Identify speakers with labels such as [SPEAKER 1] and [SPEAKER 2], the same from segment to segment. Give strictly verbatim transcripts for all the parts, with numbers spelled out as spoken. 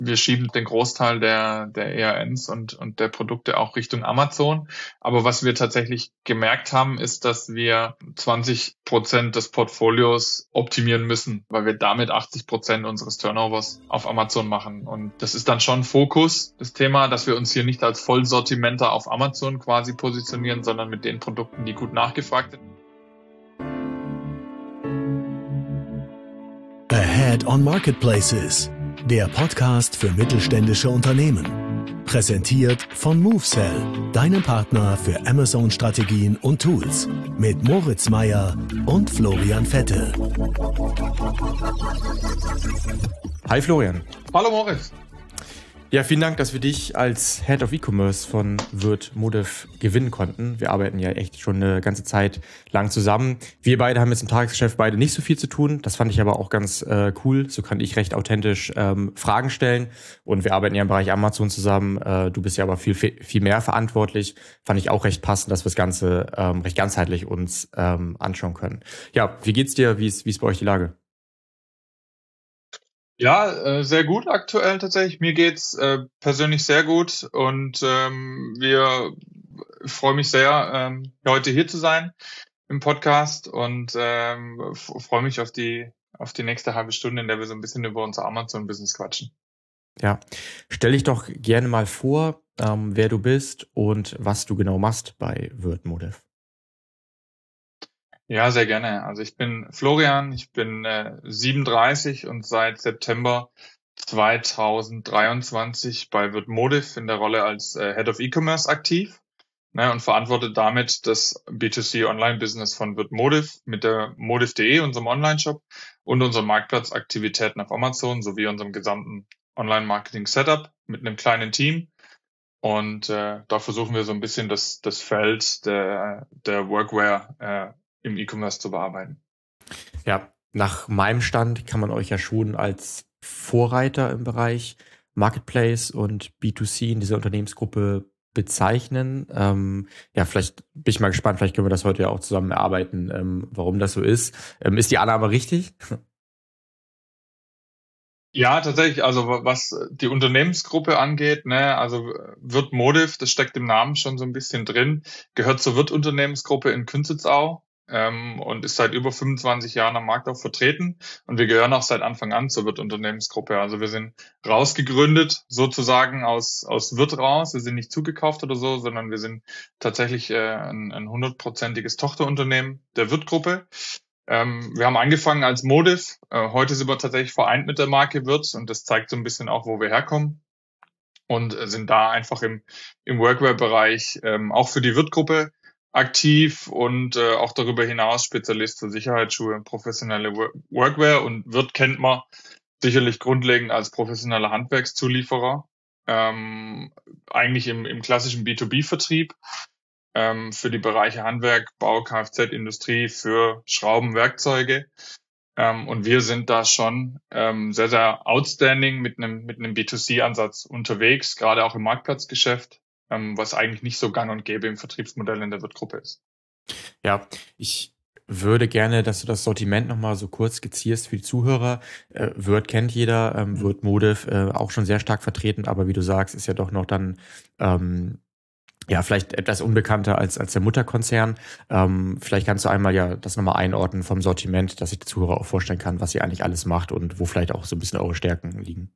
[SPEAKER 1] wir schieben den Großteil der, der E R Ns und, und der Produkte auch Richtung Amazon. Aber was wir tatsächlich gemerkt haben, ist, dass wir zwanzig Prozent des Portfolios optimieren müssen, weil wir damit achtzig Prozent unseres Turnovers auf Amazon machen. Und das ist dann schon Fokus, das Thema, dass wir uns hier nicht als Vollsortimenter auf Amazon quasi positionieren, sondern mit den Produkten, die gut nachgefragt sind.
[SPEAKER 2] Ahead on Marketplaces, der Podcast für mittelständische Unternehmen. Präsentiert von MoveSell, deinem Partner für Amazon-Strategien und Tools. Mit Moritz Meyer und Florian Vettel.
[SPEAKER 3] Hi Florian.
[SPEAKER 1] Hallo Moritz.
[SPEAKER 3] Ja, vielen Dank, dass wir dich als Head of E-Commerce von Wirtmotiv gewinnen konnten. Wir arbeiten ja echt schon eine ganze Zeit lang zusammen. Wir beide haben jetzt im Tagesgeschäft beide nicht so viel zu tun. Das fand ich aber auch ganz äh, cool. So kann ich recht authentisch ähm, Fragen stellen. Und wir arbeiten ja im Bereich Amazon zusammen. Äh, du bist ja aber viel, viel mehr verantwortlich. Fand ich auch recht passend, dass wir das Ganze ähm, recht ganzheitlich uns ähm, anschauen können. Ja, wie geht's dir? Wie ist, wie ist bei euch die Lage?
[SPEAKER 1] Ja, äh, sehr gut aktuell tatsächlich. Mir geht's äh, persönlich sehr gut und ähm, wir ich freue mich sehr, ähm, heute hier zu sein im Podcast und ähm, f- freue mich auf die auf die nächste halbe Stunde, in der wir so ein bisschen über unser Amazon-Business quatschen.
[SPEAKER 3] Ja, stell dich doch gerne mal vor, ähm, wer du bist und was du genau machst bei Wirtmotiv.
[SPEAKER 1] Ja, sehr gerne. Also ich bin Florian, ich bin äh, siebenunddreißig und seit September zweitausenddreiundzwanzig bei Wirtmotiv in der Rolle als äh, Head of E-Commerce aktiv. Ne, und verantwortet damit das B zwei C Online-Business von Wirtmotiv mit der Motiv punkt de, unserem Online-Shop, und unseren Marktplatzaktivitäten auf Amazon sowie unserem gesamten Online-Marketing-Setup mit einem kleinen Team. Und äh, da versuchen wir so ein bisschen das, das Feld der, der Workwear äh, im E-Commerce zu bearbeiten.
[SPEAKER 3] Ja, nach meinem Stand kann man euch ja schon als Vorreiter im Bereich Marketplace und B zwei C in dieser Unternehmensgruppe bezeichnen. Ähm, ja, vielleicht bin ich mal gespannt, vielleicht können wir das heute ja auch zusammen erarbeiten, ähm, warum das so ist. Ähm, ist die Annahme richtig?
[SPEAKER 1] Ja, tatsächlich. Also wa- was die Unternehmensgruppe angeht, ne, also Wirtmotiv, das steckt im Namen schon so ein bisschen drin, gehört zur Wirt-Unternehmensgruppe in Künzelsau ähm, und ist seit über fünfundzwanzig Jahren am Markt auch vertreten. Und wir gehören auch seit Anfang an zur Wirt-Unternehmensgruppe. Also wir sind rausgegründet, sozusagen aus aus Wirt raus. Wir sind nicht zugekauft oder so, sondern wir sind tatsächlich äh, ein, ein hundertprozentiges Tochterunternehmen der Wirt-Gruppe. Ähm, wir haben angefangen als Motiv. Äh, heute sind wir tatsächlich vereint mit der Marke Wirtz und das zeigt so ein bisschen auch, wo wir herkommen und äh, sind da einfach im, im Workwear-Bereich ähm, auch für die Wirt-Gruppe aktiv und äh, auch darüber hinaus Spezialist für Sicherheitsschuhe und professionelle Wo- Workwear. Und Wirt kennt man sicherlich grundlegend als professioneller Handwerkszulieferer, ähm, eigentlich im, im klassischen B zwei B-Vertrieb ähm, für die Bereiche Handwerk, Bau, Kfz-Industrie, für Schrauben, Werkzeuge. Ähm, und wir sind da schon ähm, sehr, sehr outstanding mit einem mit einem B zwei C-Ansatz unterwegs, gerade auch im Marktplatzgeschäft, ähm, was eigentlich nicht so gang und gäbe im Vertriebsmodell in der Wirt-Gruppe ist.
[SPEAKER 3] Ja, ich würde gerne, dass du das Sortiment nochmal so kurz skizzierst für die Zuhörer. Äh, Wirt kennt jeder, ähm, Wirtmotiv äh, auch schon sehr stark vertreten, aber wie du sagst, ist ja doch noch dann ähm, ja, vielleicht etwas unbekannter als, als der Mutterkonzern. Ähm, vielleicht kannst du einmal ja das nochmal einordnen vom Sortiment, dass sich der Zuhörer auch vorstellen kann, was ihr eigentlich alles macht und wo vielleicht auch so ein bisschen eure Stärken liegen.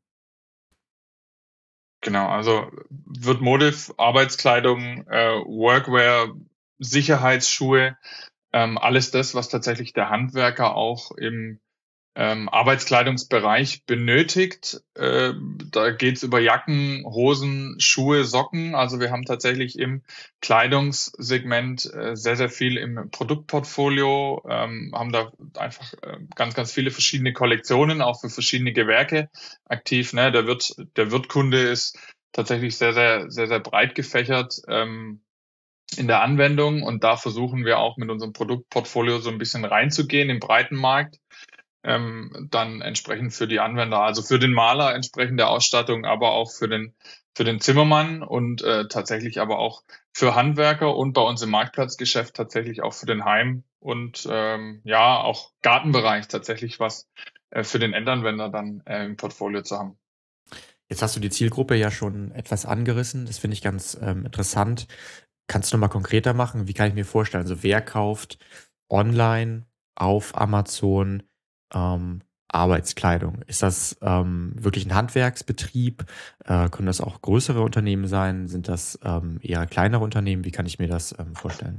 [SPEAKER 1] Genau, also Wirt-Motiv, Arbeitskleidung, äh, Workwear, Sicherheitsschuhe, ähm, alles das, was tatsächlich der Handwerker auch im ähm, Arbeitskleidungsbereich benötigt. Äh, da geht's über Jacken, Hosen, Schuhe, Socken. Also wir haben tatsächlich im Kleidungssegment äh, sehr, sehr viel im Produktportfolio, ähm, haben da einfach äh, ganz, ganz viele verschiedene Kollektionen, auch für verschiedene Gewerke aktiv. Ne? Der Wirt, der Wirtkunde ist tatsächlich sehr, sehr, sehr, sehr breit gefächert. Ähm, in der Anwendung, und da versuchen wir auch mit unserem Produktportfolio so ein bisschen reinzugehen im breiten Markt, ähm, dann entsprechend für die Anwender, also für den Maler entsprechende Ausstattung, aber auch für den für den Zimmermann und äh, tatsächlich aber auch für Handwerker und bei uns im Marktplatzgeschäft tatsächlich auch für den Heim- und ähm, ja auch Gartenbereich tatsächlich was äh, für den Endanwender dann äh, im Portfolio zu haben.
[SPEAKER 3] Jetzt hast du die Zielgruppe ja schon etwas angerissen. Das finde ich ganz ähm, interessant. Kannst du noch mal konkreter machen? Wie kann ich mir vorstellen? Also wer kauft online auf Amazon ähm, Arbeitskleidung? Ist das ähm, wirklich ein Handwerksbetrieb? Äh, können das auch größere Unternehmen sein? Sind das ähm, eher kleinere Unternehmen? Wie kann ich mir das ähm, vorstellen?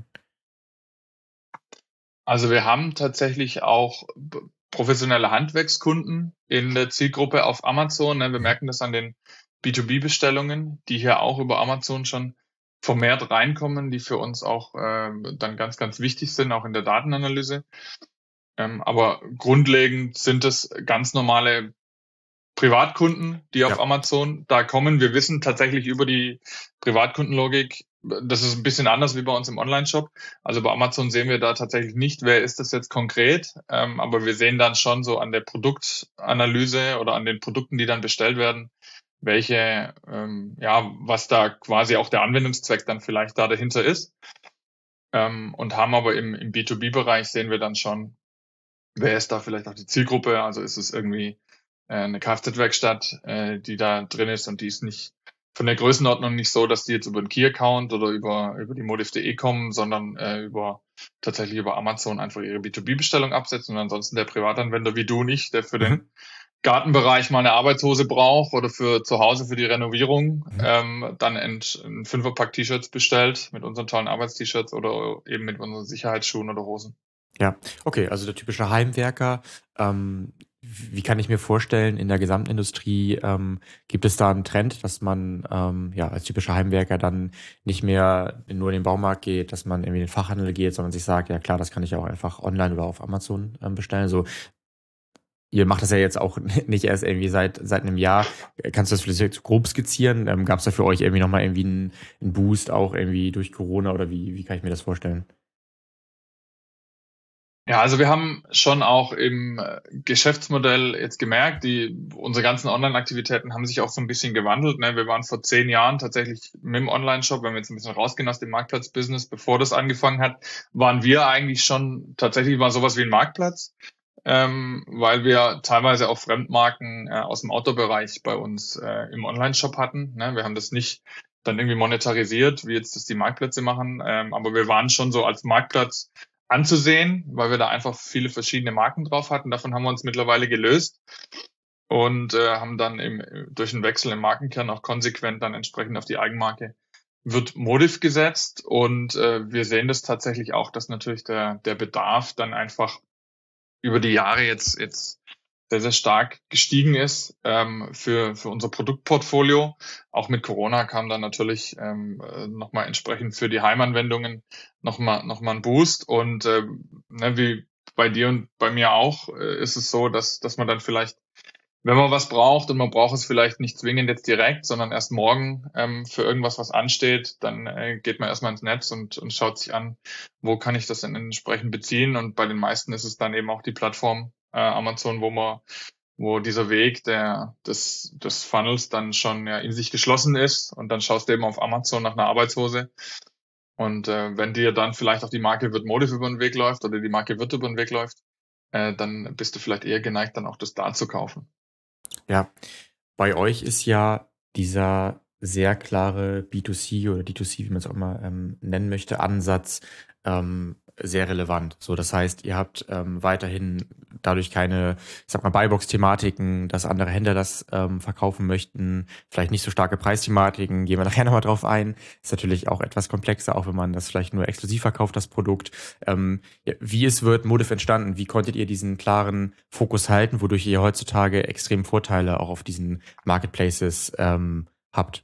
[SPEAKER 1] Also wir haben tatsächlich auch b- professionelle Handwerkskunden in der Zielgruppe auf Amazon. Ne? Wir merken das an den B zwei B-Bestellungen, die hier auch über Amazon schon vermehrt reinkommen, die für uns auch ähm, dann ganz, ganz wichtig sind, auch in der Datenanalyse. Ähm, aber grundlegend sind es ganz normale Privatkunden, die auf
[SPEAKER 3] Ja.
[SPEAKER 1] Amazon da kommen. Wir wissen tatsächlich über die Privatkundenlogik, das ist ein bisschen anders wie bei uns im Online-Shop. Also bei Amazon sehen wir da tatsächlich nicht, wer ist das jetzt konkret, ähm, aber wir sehen dann schon so an der Produktanalyse oder an den Produkten, die dann bestellt werden, welche, ähm, ja, was da quasi auch der Anwendungszweck dann vielleicht da dahinter ist. Ähm, und haben aber im, im B zwei B-Bereich sehen wir dann schon, wer ist da vielleicht auch die Zielgruppe? Also ist es irgendwie äh, eine Kfz-Werkstatt, äh, die da drin ist und die ist nicht von der Größenordnung nicht so, dass die jetzt über einen Key-Account oder über über die modif punkt de kommen, sondern äh, über tatsächlich über Amazon einfach ihre B zwei B-Bestellung absetzen und ansonsten der Privatanwender wie du nicht, der für
[SPEAKER 3] Mhm.
[SPEAKER 1] den Gartenbereich mal eine Arbeitshose braucht oder für zu Hause für die Renovierung,
[SPEAKER 3] Mhm.
[SPEAKER 1] ähm, dann ein, ein Fünferpack T-Shirts bestellt mit unseren tollen Arbeitst-T-Shirts oder eben mit unseren Sicherheitsschuhen oder Hosen.
[SPEAKER 3] Ja, okay, also der typische Heimwerker. Ähm, wie kann ich mir vorstellen, in der gesamten Industrie ähm, gibt es da einen Trend, dass man ähm, ja als typischer Heimwerker dann nicht mehr nur in den Baumarkt geht, dass man irgendwie in den Fachhandel geht, sondern sich sagt, ja klar, das kann ich auch einfach online oder auf Amazon ähm, bestellen. So, ihr macht das ja jetzt auch nicht erst irgendwie seit seit einem Jahr. Kannst du das vielleicht so grob skizzieren? Ähm, Gab es da für euch irgendwie nochmal irgendwie einen, einen Boost auch irgendwie durch Corona oder wie wie kann ich mir das vorstellen?
[SPEAKER 1] Ja, also wir haben schon auch im äh, Geschäftsmodell jetzt gemerkt, die unsere ganzen Online-Aktivitäten haben sich auch so ein bisschen gewandelt. Ne? Wir waren vor zehn Jahren tatsächlich mit dem Online-Shop, wenn wir jetzt ein bisschen rausgehen aus dem Marktplatz-Business, bevor das angefangen hat, waren wir eigentlich schon tatsächlich mal sowas wie ein Marktplatz, ähm, weil wir teilweise auch Fremdmarken äh, aus dem Outdoor-Bereich bei uns äh, im Online-Shop hatten. Ne? Wir haben das nicht dann irgendwie monetarisiert, wie jetzt das die Marktplätze machen, ähm, aber wir waren schon so als Marktplatz anzusehen, weil wir da einfach viele verschiedene Marken drauf hatten. Davon haben wir uns mittlerweile gelöst und äh, haben dann im, durch einen Wechsel im Markenkern auch konsequent dann entsprechend auf die Eigenmarke wird Modif gesetzt. Und äh, wir sehen das tatsächlich auch, dass natürlich der, der Bedarf dann einfach über die Jahre jetzt, jetzt sehr, sehr stark gestiegen ist ähm, für, für unser Produktportfolio. Auch mit Corona kam dann natürlich ähm, nochmal entsprechend für die Heimanwendungen nochmal noch mal ein Boost. Und ähm, ne, wie bei dir und bei mir auch, äh, ist es so, dass, dass man dann vielleicht, wenn man was braucht und man braucht es vielleicht nicht zwingend jetzt direkt, sondern erst morgen ähm, für irgendwas, was ansteht, dann äh, geht man erstmal ins Netz und, und schaut sich an, wo kann ich das denn entsprechend beziehen. Und bei den meisten ist es dann eben auch die Plattform äh, Amazon, wo man wo dieser Weg der, des, des Funnels dann schon ja in sich geschlossen ist und dann schaust du eben auf Amazon nach einer Arbeitshose und äh, wenn dir dann vielleicht auch die Marke Wird Modif über den Weg läuft oder die Marke Wird über den Weg läuft, äh, dann bist du vielleicht eher geneigt, dann auch das da zu kaufen.
[SPEAKER 3] Ja, bei euch ist ja dieser sehr klare B zwei C oder D zwei C, wie man es auch immer ähm, nennen möchte, Ansatz ähm, sehr relevant. So, das heißt, ihr habt ähm, weiterhin dadurch keine, ich sag mal, Buybox-Thematiken, dass andere Händler das ähm, verkaufen möchten, vielleicht nicht so starke Preisthematiken, gehen wir nachher nochmal drauf ein. Ist natürlich auch etwas komplexer, auch wenn man das vielleicht nur exklusiv verkauft, das Produkt. Ähm, ja, wie es wird Modif entstanden? Wie konntet ihr diesen klaren Fokus halten, wodurch ihr heutzutage extrem Vorteile auch auf diesen Marketplaces ähm, habt?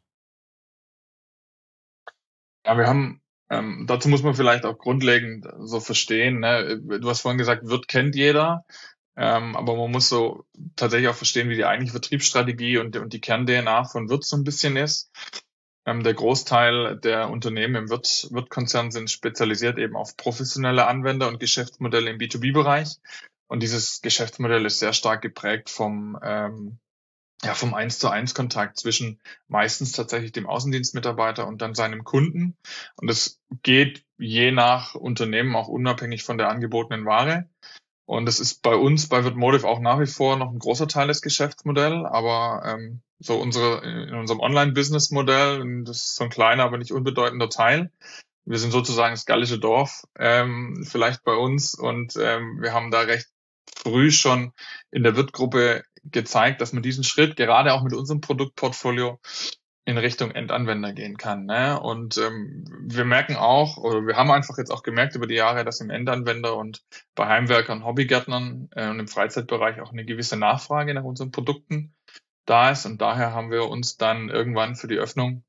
[SPEAKER 1] Ja, wir haben, ähm, dazu muss man vielleicht auch grundlegend so verstehen, ne? Du hast vorhin gesagt, Wirt kennt jeder, ähm, aber man muss so tatsächlich auch verstehen, wie die eigentliche Vertriebsstrategie und, und die Kern-D N A von Wirt so ein bisschen ist. Ähm, der Großteil der Unternehmen im Wirt, Wirt-Konzern sind spezialisiert eben auf professionelle Anwender und Geschäftsmodelle im B zwei B-Bereich. Und dieses Geschäftsmodell ist sehr stark geprägt vom, ähm, ja, vom eins zu eins Kontakt zwischen meistens tatsächlich dem Außendienstmitarbeiter und dann seinem Kunden. Und es geht je nach Unternehmen auch unabhängig von der angebotenen Ware. Und das ist bei uns, bei Wurtmotiv auch nach wie vor noch ein großer Teil des Geschäftsmodells, aber ähm, so unsere in unserem Online-Business-Modell, das ist so ein kleiner, aber nicht unbedeutender Teil. Wir sind sozusagen das gallische Dorf, ähm, vielleicht bei uns, und ähm, wir haben da recht früh schon in der Wirt-Gruppe gezeigt, dass man diesen Schritt gerade auch mit unserem Produktportfolio in Richtung Endanwender gehen kann. Ne? Und ähm, wir merken auch, oder wir haben einfach jetzt auch gemerkt über die Jahre, dass im Endanwender und bei Heimwerkern, Hobbygärtnern äh, und im Freizeitbereich auch eine gewisse Nachfrage nach unseren Produkten da ist. Und daher haben wir uns dann irgendwann für die Öffnung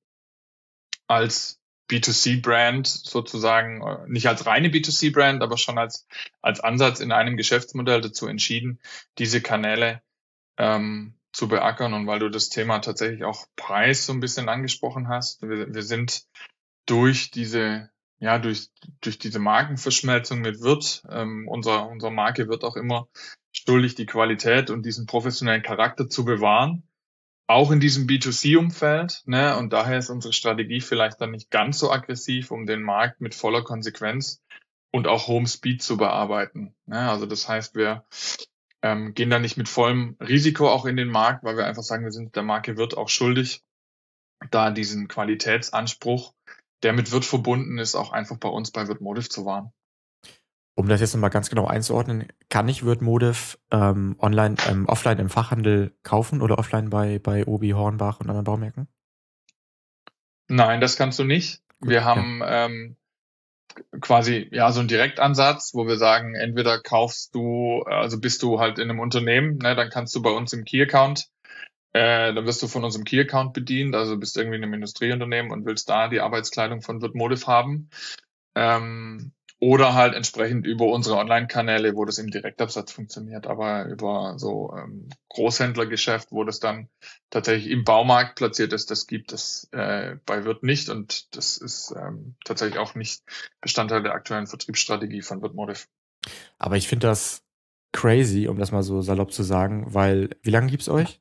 [SPEAKER 1] als B zwei C-Brand sozusagen, nicht als reine B zwei C-Brand, aber schon als als Ansatz in einem Geschäftsmodell dazu entschieden, diese Kanäle ähm, zu beackern. Und weil du das Thema tatsächlich auch Preis so ein bisschen angesprochen hast, wir, wir sind durch diese ja durch durch diese Markenverschmelzung mit Wirt, ähm, unser unsere Marke wird auch immer schuldig, die Qualität und diesen professionellen Charakter zu bewahren, auch in diesem B zwei C-Umfeld, ne? Und daher ist unsere Strategie vielleicht dann nicht ganz so aggressiv, um den Markt mit voller Konsequenz und auch hohem Speed zu bearbeiten. Ne? Also das heißt, wir ähm, gehen da nicht mit vollem Risiko auch in den Markt, weil wir einfach sagen, wir sind der Marke Wirt auch schuldig, da diesen Qualitätsanspruch, der mit Wirt verbunden ist, auch einfach bei uns bei Wurtmotiv zu wahren.
[SPEAKER 3] Um das jetzt nochmal ganz genau einzuordnen, kann ich Wurtmotiv ähm, online, ähm, offline im Fachhandel kaufen oder offline bei, bei Obi, Hornbach und anderen Baumärkten?
[SPEAKER 1] Nein, das kannst du nicht.
[SPEAKER 3] Gut,
[SPEAKER 1] wir haben ja. ähm, quasi ja so einen Direktansatz, wo wir sagen, entweder kaufst du, also bist du halt in einem Unternehmen, ne, dann kannst du bei uns im Key-Account, äh, dann wirst du von unserem Key-Account bedient, also bist irgendwie in einem Industrieunternehmen und willst da die Arbeitskleidung von Wurtmotiv haben. Ähm, oder halt entsprechend über unsere Online-Kanäle, wo das im Direktabsatz funktioniert, aber über so ähm, Großhändlergeschäft, wo das dann tatsächlich im Baumarkt platziert ist, das gibt es äh, bei Wirt nicht, und das ist ähm, tatsächlich auch nicht Bestandteil der aktuellen Vertriebsstrategie von Wurtmotiv.
[SPEAKER 3] Aber ich finde das crazy, um das mal so salopp zu sagen, weil wie lange gibt's euch?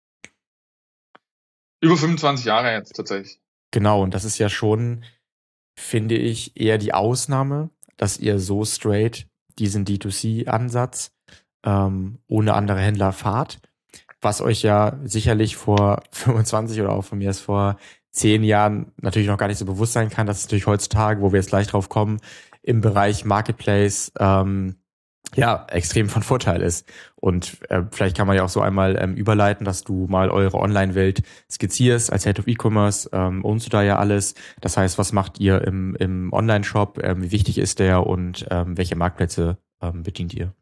[SPEAKER 1] Über fünfundzwanzig Jahre jetzt tatsächlich.
[SPEAKER 3] Genau, und das ist ja schon, finde ich, eher die Ausnahme, dass ihr so straight diesen D zwei C-Ansatz ähm, ohne andere Händler fahrt, was euch ja sicherlich vor fünfundzwanzig oder auch von mir ist vor zehn Jahren natürlich noch gar nicht so bewusst sein kann, dass es natürlich heutzutage, wo wir jetzt gleich drauf kommen, im Bereich Marketplace ähm, ja extrem von Vorteil ist. Und äh, vielleicht kann man ja auch so einmal ähm, überleiten, dass du mal eure Online-Welt skizzierst als Head of E-Commerce. Ähm, ownst du da ja alles? Das heißt, was macht ihr im, im Online-Shop? Ähm, wie wichtig ist der und ähm, welche Marktplätze ähm, bedient ihr?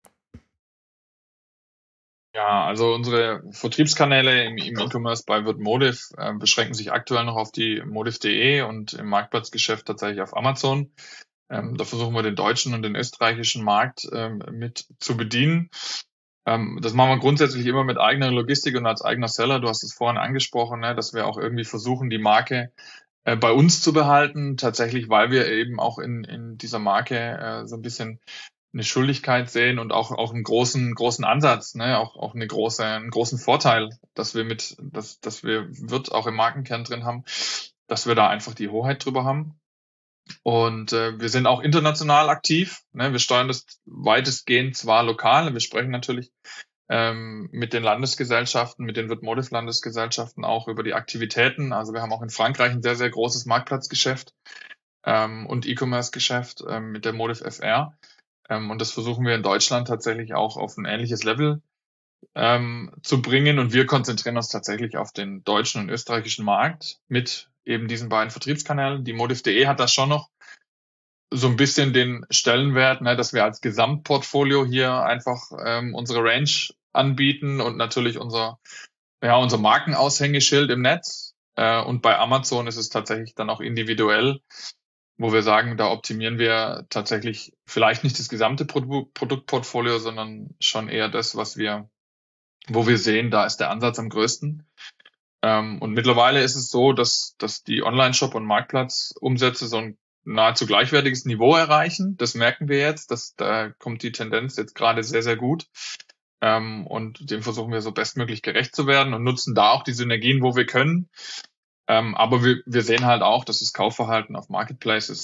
[SPEAKER 1] Ja, also unsere Vertriebskanäle im, im E-Commerce bei Wurtmotiv äh, beschränken sich aktuell noch auf die motiv punkt de und im Marktplatzgeschäft tatsächlich auf Amazon. Ähm, da versuchen wir den deutschen und den österreichischen Markt ähm, mit zu bedienen. Ähm, das machen wir grundsätzlich immer mit eigener Logistik und als eigener Seller. Du hast es vorhin angesprochen, ne, dass wir auch irgendwie versuchen, die Marke äh, bei uns zu behalten. Tatsächlich, weil wir eben auch in, in dieser Marke äh, so ein bisschen eine Schuldigkeit sehen und auch auch einen großen großen Ansatz, ne, auch auch eine große einen großen Vorteil, dass wir mit dass dass wir Wirt auch im Markenkern drin haben, dass wir da einfach die Hoheit drüber haben. Und äh, wir sind auch international aktiv, ne, wir steuern das weitestgehend zwar lokal, wir sprechen natürlich ähm, mit den Landesgesellschaften, mit den Wurtmotiv-Landesgesellschaften auch über die Aktivitäten. Also wir haben auch in Frankreich ein sehr sehr großes Marktplatzgeschäft ähm, und E-Commerce-Geschäft ähm, mit der Motiv F R. Ähm, und das versuchen wir in Deutschland tatsächlich auch auf ein ähnliches Level ähm, zu bringen. Und wir konzentrieren uns tatsächlich auf den deutschen und österreichischen Markt mit eben diesen beiden Vertriebskanälen. Die motiv punkt de hat da schon noch so ein bisschen den Stellenwert, ne, dass wir als Gesamtportfolio hier einfach ähm, unsere Range anbieten und natürlich unser, ja, unser Markenaushängeschild im Netz. Äh, und bei Amazon ist es tatsächlich dann auch individuell, wo wir sagen, da optimieren wir tatsächlich vielleicht nicht das gesamte Pro- Produktportfolio, sondern schon eher das, was wir, wo wir sehen, da ist der Ansatz am größten. Ähm, und mittlerweile ist es so, dass, dass die Online-Shop- und Marktplatzumsätze so ein nahezu gleichwertiges Niveau erreichen. Das merken wir jetzt, dass da kommt die Tendenz jetzt gerade sehr, sehr gut. Ähm, und dem versuchen wir so bestmöglich gerecht zu werden und nutzen da auch die Synergien, wo wir können. Ähm, aber wir, wir sehen halt auch, dass das Kaufverhalten auf Marketplaces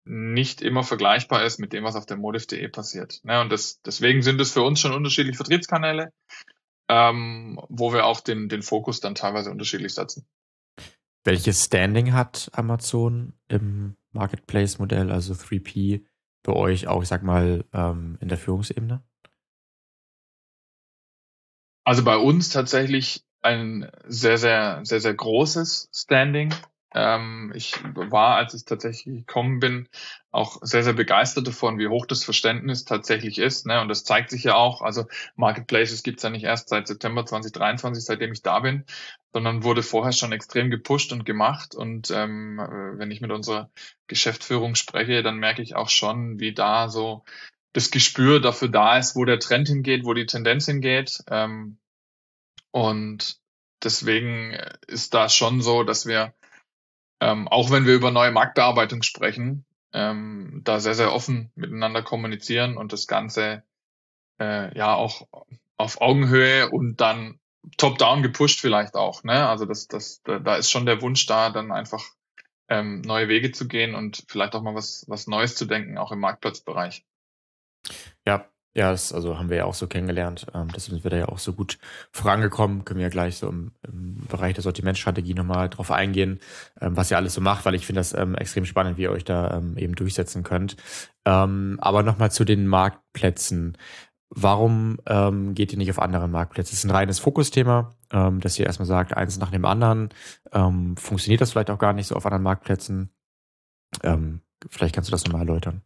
[SPEAKER 1] nicht immer vergleichbar ist mit dem, was auf der modiff punkt de passiert. Ne? Und das, deswegen sind es für uns schon unterschiedliche Vertriebskanäle, ähm, wo wir auch den, den Fokus dann teilweise unterschiedlich setzen.
[SPEAKER 3] Welches Standing hat Amazon im Marketplace-Modell, also drei P, bei euch auch, ich sag mal, ähm, in der Führungsebene?
[SPEAKER 1] Also bei uns tatsächlich ein sehr, sehr, sehr, sehr großes Standing. Ähm, ich war, als ich tatsächlich gekommen bin, auch sehr, sehr begeistert davon, wie hoch das Verständnis tatsächlich ist. Ne? Und das zeigt sich ja auch. Also Marketplaces gibt's ja nicht erst seit September zwanzig dreiundzwanzig, seitdem ich da bin, sondern wurde vorher schon extrem gepusht und gemacht. Und ähm, wenn ich mit unserer Geschäftsführung spreche, dann merke ich auch schon, wie da so das Gespür dafür da ist, wo der Trend hingeht, wo die Tendenz hingeht. Ähm, und deswegen ist da schon so, dass wir, ähm, auch wenn wir über neue Marktbearbeitung sprechen, ähm, da sehr, sehr offen miteinander kommunizieren und das Ganze äh, ja auch auf Augenhöhe und dann top-down gepusht vielleicht auch. Ne? Also das, das, da, da ist schon der Wunsch da, dann einfach ähm, neue Wege zu gehen und vielleicht auch mal was, was Neues zu denken, auch im Marktplatzbereich.
[SPEAKER 3] Ja, ja, das also haben wir ja auch so kennengelernt. Ähm, deswegen sind wir da ja auch so gut vorangekommen. Können wir ja gleich so im, im Bereich der Sortimentsstrategie nochmal drauf eingehen, ähm, was ihr alles so macht, weil ich finde das ähm, extrem spannend, wie ihr euch da ähm, eben durchsetzen könnt. Ähm, aber nochmal zu den Marktplätzen. Warum ähm, geht ihr nicht auf andere Marktplätze? Es ist ein reines Fokusthema, ähm, dass ihr erstmal sagt, eins nach dem anderen. Ähm, funktioniert das vielleicht auch gar nicht so auf anderen Marktplätzen? Ähm, vielleicht kannst du das nochmal erläutern.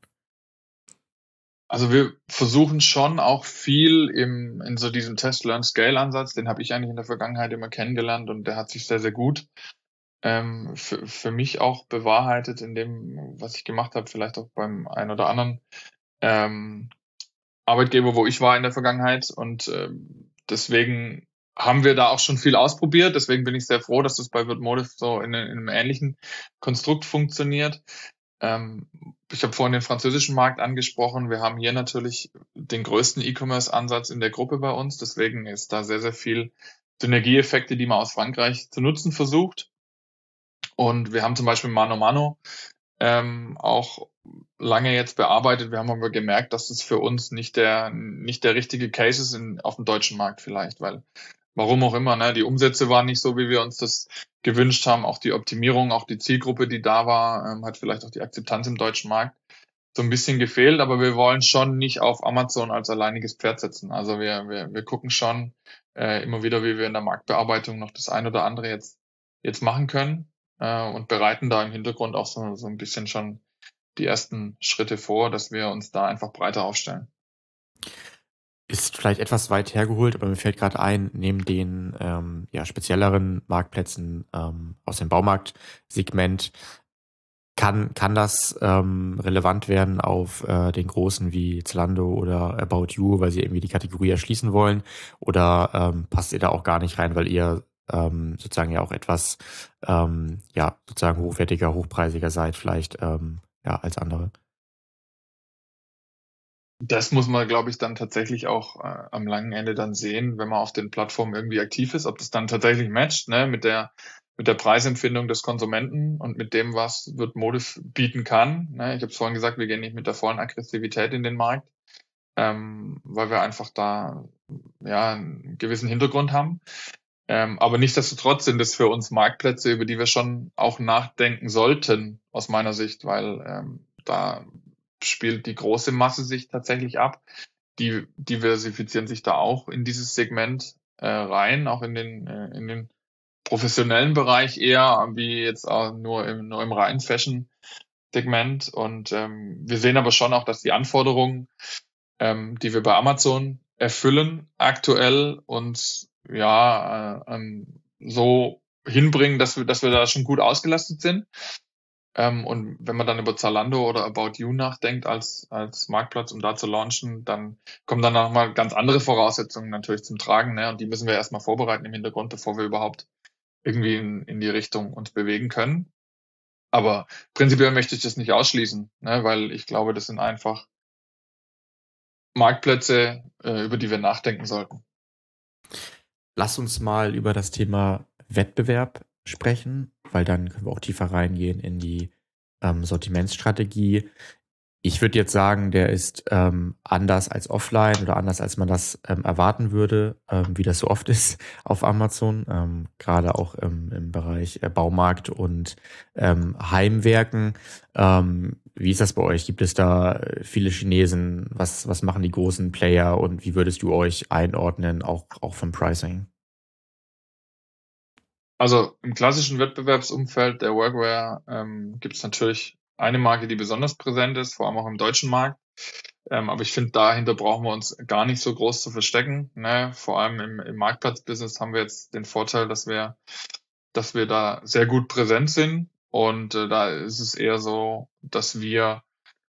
[SPEAKER 1] Also wir versuchen schon auch viel im in so diesem Test-Learn-Scale-Ansatz, den habe ich eigentlich in der Vergangenheit immer kennengelernt und der hat sich sehr, sehr gut ähm, für, für mich auch bewahrheitet in dem, was ich gemacht habe, vielleicht auch beim einen oder anderen ähm, Arbeitgeber, wo ich war in der Vergangenheit. Und ähm, deswegen haben wir da auch schon viel ausprobiert. Deswegen bin ich sehr froh, dass das bei Wordmodiv so in, in einem ähnlichen Konstrukt funktioniert. Ähm, ich habe vorhin den französischen Markt angesprochen. Wir haben hier natürlich den größten E-Commerce-Ansatz in der Gruppe bei uns. Deswegen ist da sehr, sehr viel Synergieeffekte, die man aus Frankreich zu nutzen versucht. Und wir haben zum Beispiel Mano Mano ähm, auch lange jetzt bearbeitet. Wir haben aber gemerkt, dass das für uns nicht der nicht der richtige Case ist in, auf dem deutschen Markt vielleicht, weil warum auch immer, ne, die Umsätze waren nicht so, wie wir uns das gewünscht haben. Auch die Optimierung, auch die Zielgruppe, die da war, ähm, hat vielleicht auch die Akzeptanz im deutschen Markt so ein bisschen gefehlt. Aber wir wollen schon nicht auf Amazon als alleiniges Pferd setzen. Also wir wir, wir gucken schon äh, immer wieder, wie wir in der Marktbearbeitung noch das ein oder andere jetzt jetzt machen können äh, und bereiten da im Hintergrund auch so, so ein bisschen schon die ersten Schritte vor, dass wir uns da einfach breiter aufstellen.
[SPEAKER 3] Ist vielleicht etwas weit hergeholt, aber mir fällt gerade ein, neben den ähm, ja, spezielleren Marktplätzen ähm, aus dem Baumarktsegment, kann, kann das ähm, relevant werden auf äh, den großen wie Zalando oder About You, weil sie irgendwie die Kategorie erschließen wollen? Oder ähm, passt ihr da auch gar nicht rein, weil ihr ähm, sozusagen ja auch etwas ähm, ja sozusagen hochwertiger, hochpreisiger seid, vielleicht ähm, ja als andere?
[SPEAKER 1] Das muss man, glaube ich, dann tatsächlich auch äh, am langen Ende dann sehen, wenn man auf den Plattformen irgendwie aktiv ist, ob das dann tatsächlich matcht, ne, mit der mit der Preisempfindung des Konsumenten und mit dem, was Wordmodiv bieten kann. Ne. Ich habe es vorhin gesagt, wir gehen nicht mit der vollen Aggressivität in den Markt, ähm, weil wir einfach da ja einen gewissen Hintergrund haben. Ähm, aber nichtsdestotrotz sind es für uns Marktplätze, über die wir schon auch nachdenken sollten, aus meiner Sicht, weil ähm, da spielt die große Masse sich tatsächlich ab. Die diversifizieren sich da auch in dieses Segment äh, rein, auch in den äh, in den professionellen Bereich eher, wie jetzt auch nur im nur im reinen Fashion-Segment. Und ähm, wir sehen aber schon auch, dass die Anforderungen, ähm, die wir bei Amazon erfüllen, aktuell uns ja äh, ähm, so hinbringen, dass wir dass wir da schon gut ausgelastet sind. Ähm, und wenn man dann über Zalando oder About You nachdenkt als als Marktplatz, um da zu launchen, dann kommen dann nochmal ganz andere Voraussetzungen natürlich zum Tragen, ne? Und die müssen wir erstmal vorbereiten im Hintergrund, bevor wir überhaupt irgendwie in, in die Richtung uns bewegen können. Aber prinzipiell möchte ich das nicht ausschließen, ne? Weil ich glaube, das sind einfach Marktplätze, äh, über die wir nachdenken sollten.
[SPEAKER 3] Lass uns mal über das Thema Wettbewerb sprechen, weil dann können wir auch tiefer reingehen in die ähm, Sortimentsstrategie. Ich würde jetzt sagen, der ist ähm, anders als offline oder anders, als man das ähm, erwarten würde, ähm, wie das so oft ist auf Amazon, ähm, gerade auch im, im Bereich äh, Baumarkt und ähm, Heimwerken. Ähm, wie ist das bei euch? Gibt es da äh, viele Chinesen? Was, was machen die großen Player und wie würdest du euch einordnen, auch, auch vom Pricing?
[SPEAKER 1] Also im klassischen Wettbewerbsumfeld der Workwear ähm, gibt es natürlich eine Marke, die besonders präsent ist, vor allem auch im deutschen Markt. Ähm, aber ich finde, dahinter brauchen wir uns gar nicht so groß zu verstecken. Ne? Vor allem im, im Marktplatzbusiness haben wir jetzt den Vorteil, dass wir, dass wir da sehr gut präsent sind. Und äh, da ist es eher so, dass wir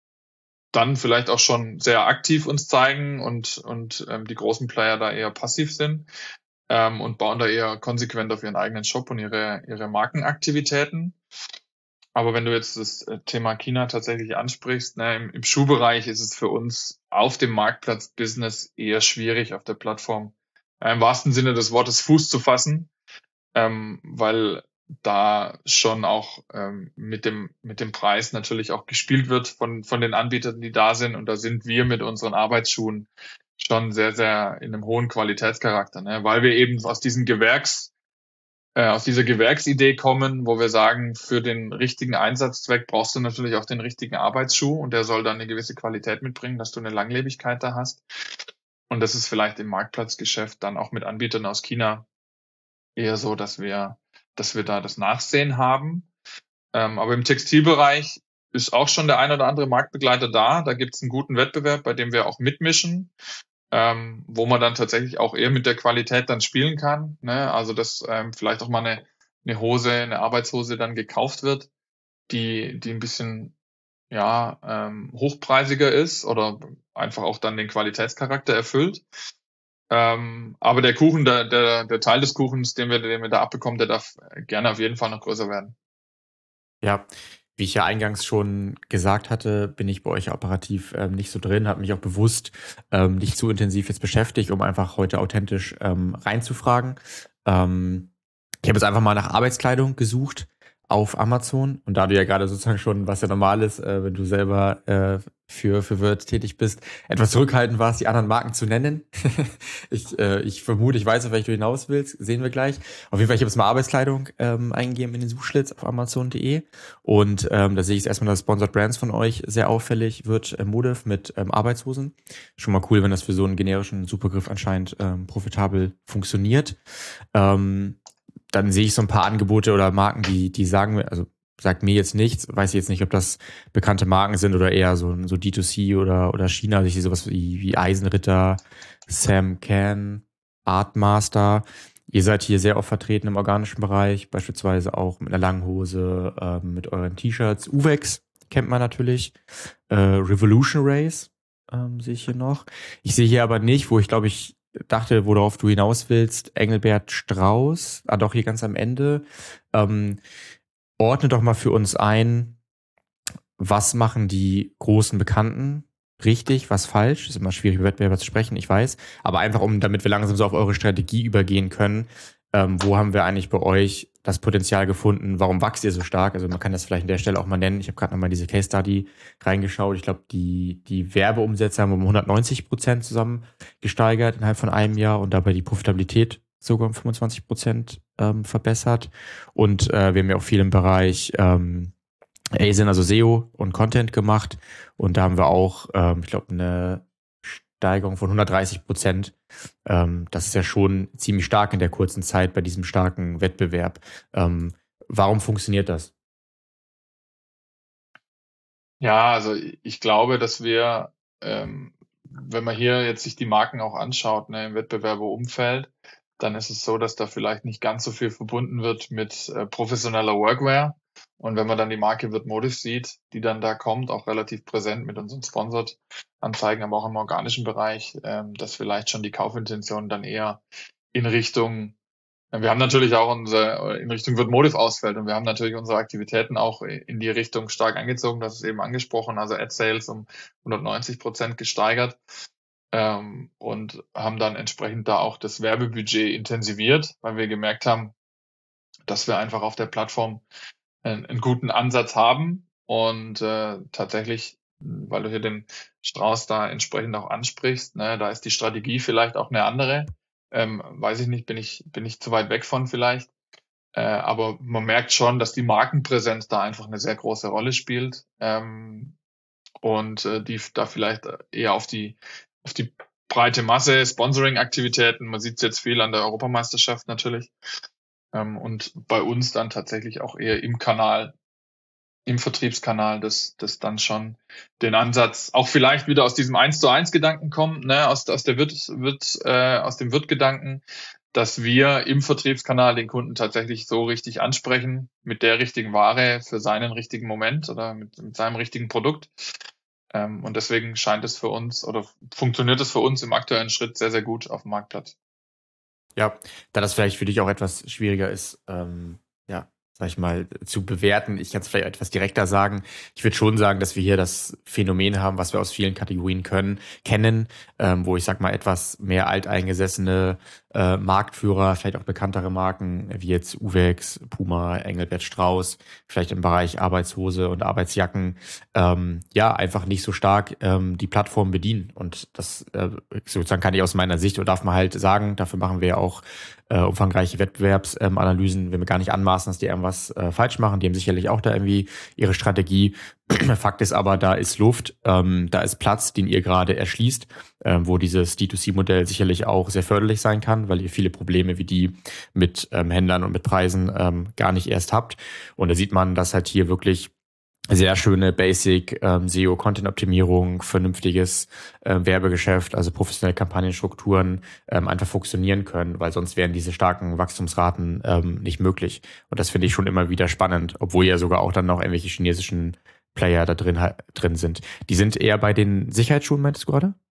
[SPEAKER 1] dann vielleicht auch schon sehr aktiv uns zeigen und, und ähm, die großen Player da eher passiv sind ähm, und bauen da eher konsequent auf ihren eigenen Shop und ihre, ihre Markenaktivitäten. Aber wenn du jetzt das Thema China tatsächlich ansprichst, ne, im, im Schuhbereich ist es für uns auf dem Marktplatz-Business eher schwierig, auf der Plattform äh, im wahrsten Sinne des Wortes Fuß zu fassen, ähm, weil da schon auch ähm, mit dem mit dem Preis natürlich auch gespielt wird von von den Anbietern, die da sind. Und da sind wir mit unseren Arbeitsschuhen schon sehr, sehr in einem hohen Qualitätscharakter, ne? Weil wir eben aus diesem Gewerks äh, aus dieser Gewerksidee kommen, wo wir sagen, für den richtigen Einsatzzweck brauchst du natürlich auch den richtigen Arbeitsschuh und der soll dann eine gewisse Qualität mitbringen, dass du eine Langlebigkeit da hast. Und das ist vielleicht im Marktplatzgeschäft dann auch mit Anbietern aus China eher so, dass wir, dass wir da das Nachsehen haben. Ähm, aber im Textilbereich ist auch schon der ein oder andere Marktbegleiter da. Da gibt es einen guten Wettbewerb, bei dem wir auch mitmischen, ähm, wo man dann tatsächlich auch eher mit der Qualität dann spielen kann. Ne? Also dass ähm, vielleicht auch mal eine, eine Hose, eine Arbeitshose dann gekauft wird, die, die ein bisschen ja ähm, hochpreisiger ist oder einfach auch dann den Qualitätscharakter erfüllt. Ähm, aber der Kuchen, der, der, der Teil des Kuchens, den wir, den wir da abbekommen, der darf gerne auf jeden Fall noch größer werden.
[SPEAKER 3] Ja, wie ich ja eingangs schon gesagt hatte, bin ich bei euch operativ ähm, nicht so drin, habe mich auch bewusst ähm, nicht zu intensiv jetzt beschäftigt, um einfach heute authentisch ähm, reinzufragen. Ähm, ich habe jetzt einfach mal nach Arbeitskleidung gesucht auf Amazon und da du ja gerade sozusagen schon, was ja normal ist, äh, wenn du selber äh, für für Wirt tätig bist, etwas zurückhaltend warst, die anderen Marken zu nennen. ich äh, ich vermute, ich weiß, auf welche du hinaus willst, sehen wir gleich. Auf jeden Fall, ich habe jetzt mal Arbeitskleidung ähm, eingegeben in den Suchschlitz auf amazon punkt de und ähm, da sehe ich erstmal, dass Sponsored Brands von euch sehr auffällig wird, äh, Modef mit ähm, Arbeitshosen. Schon mal cool, wenn das für so einen generischen Supergriff anscheinend ähm, profitabel funktioniert. Ähm, dann sehe ich so ein paar Angebote oder Marken, die, die sagen mir, also sagt mir jetzt nichts, weiß ich jetzt nicht, ob das bekannte Marken sind oder eher so, so D zwei C oder, oder China, also ich sehe sowas wie, wie Eisenritter, Sam Can, Artmaster. Ihr seid hier sehr oft vertreten im organischen Bereich, beispielsweise auch mit einer langen Hose, äh, mit euren T-Shirts. Uvex kennt man natürlich. Äh, Revolution Race ähm, sehe ich hier noch. Ich sehe hier aber nicht, wo ich glaube ich dachte, worauf du hinaus willst, Engelbert Strauß, ah doch, hier ganz am Ende. Ähm, ordne doch mal für uns ein, was machen die großen Bekannten richtig, was falsch? Ist immer schwierig, über Wettbewerber zu sprechen, ich weiß. Aber einfach, um, damit wir langsam so auf eure Strategie übergehen können, ähm, wo haben wir eigentlich bei euch das Potenzial gefunden? Warum wächst ihr so stark? Also man kann das vielleicht an der Stelle auch mal nennen. Ich habe gerade nochmal diese Case Study reingeschaut. Ich glaube, die, die Werbeumsätze haben um hundertneunzig Prozent zusammen gesteigert innerhalb von einem Jahr und dabei die Profitabilität sogar um fünfundzwanzig Prozent ähm, verbessert. Und äh, wir haben ja auch viel im Bereich ähm, A S I N, also S E O und Content gemacht. Und da haben wir auch, ähm, ich glaube, eine Steigerung von hundertdreißig Prozent. Ähm, das ist ja schon ziemlich stark in der kurzen Zeit bei diesem starken Wettbewerb. Ähm, warum funktioniert das?
[SPEAKER 1] Ja, also ich glaube, dass wir, ähm, wenn man hier jetzt sich die Marken auch anschaut, ne, im Wettbewerberumfeld, dann ist es so, dass da vielleicht nicht ganz so viel verbunden wird mit äh, professioneller Workwear. Und wenn man dann die Marke Wirt Modif sieht, die dann da kommt, auch relativ präsent mit unseren Sponsored-Anzeigen, aber auch im organischen Bereich, ähm, dass vielleicht schon die Kaufintention dann eher in Richtung, wir haben natürlich auch unsere, in Richtung Wirt Modif ausfällt und wir haben natürlich unsere Aktivitäten auch in die Richtung stark angezogen, das ist eben angesprochen, also Ad Sales um hundertneunzig Prozent gesteigert. Ähm, und haben dann entsprechend da auch das Werbebudget intensiviert, weil wir gemerkt haben, dass wir einfach auf der Plattform einen, einen guten Ansatz haben und äh, tatsächlich, weil du hier den Strauß da entsprechend auch ansprichst, ne, da ist die Strategie vielleicht auch eine andere. Ähm, weiß ich nicht, bin ich bin ich zu weit weg von vielleicht. Äh, aber man merkt schon, dass die Markenpräsenz da einfach eine sehr große Rolle spielt, ähm, und äh, die da vielleicht eher auf die auf die breite Masse, Sponsoring-Aktivitäten, man sieht es jetzt viel an der Europameisterschaft natürlich, ähm, und bei uns dann tatsächlich auch eher im Kanal, im Vertriebskanal, das das dann schon den Ansatz auch vielleicht wieder aus diesem eins zu eins Gedanken kommt, ne, aus aus der Wirt, Wirt äh, aus dem Wirt-Gedanken, dass wir im Vertriebskanal den Kunden tatsächlich so richtig ansprechen, mit der richtigen Ware für seinen richtigen Moment oder mit, mit seinem richtigen Produkt. Ähm, und deswegen scheint es für uns oder funktioniert es für uns im aktuellen Schritt sehr, sehr gut auf dem Marktplatz.
[SPEAKER 3] Ja, da das vielleicht für dich auch etwas schwieriger ist, ähm, ja, sag ich mal, zu bewerten. Ich kann es vielleicht etwas direkter sagen. Ich würde schon sagen, dass wir hier das Phänomen haben, was wir aus vielen Kategorien können, kennen, ähm, wo ich sag mal etwas mehr alteingesessene äh, Marktführer, vielleicht auch bekanntere Marken, wie jetzt Uvex, Puma, Engelbert Strauß, vielleicht im Bereich Arbeitshose und Arbeitsjacken, ähm, ja, einfach nicht so stark ähm, die Plattform bedienen. Und das äh, sozusagen kann ich aus meiner Sicht, oder darf man halt sagen, dafür machen wir ja auch äh, umfangreiche Wettbewerbsanalysen, ähm, wenn wir gar nicht anmaßen, dass die irgendwas äh, falsch machen. Die haben sicherlich auch da irgendwie ihre Strategie. Fakt ist aber, da ist Luft, ähm, da ist Platz, den ihr gerade erschließt, ähm, wo dieses D zwei C-Modell sicherlich auch sehr förderlich sein kann, weil ihr viele Probleme wie die mit ähm, Händlern und mit Preisen ähm, gar nicht erst habt. Und da sieht man, dass halt hier wirklich sehr schöne Basic ähm, S E O-Content-Optimierung, vernünftiges äh, Werbegeschäft, also professionelle Kampagnenstrukturen ähm, einfach funktionieren können, weil sonst wären diese starken Wachstumsraten ähm, nicht möglich. Und das finde ich schon immer wieder spannend, obwohl ja sogar auch dann noch irgendwelche chinesischen Player da drin drin sind. Die sind eher bei den Sicherheitsschuhen, meintest du gerade?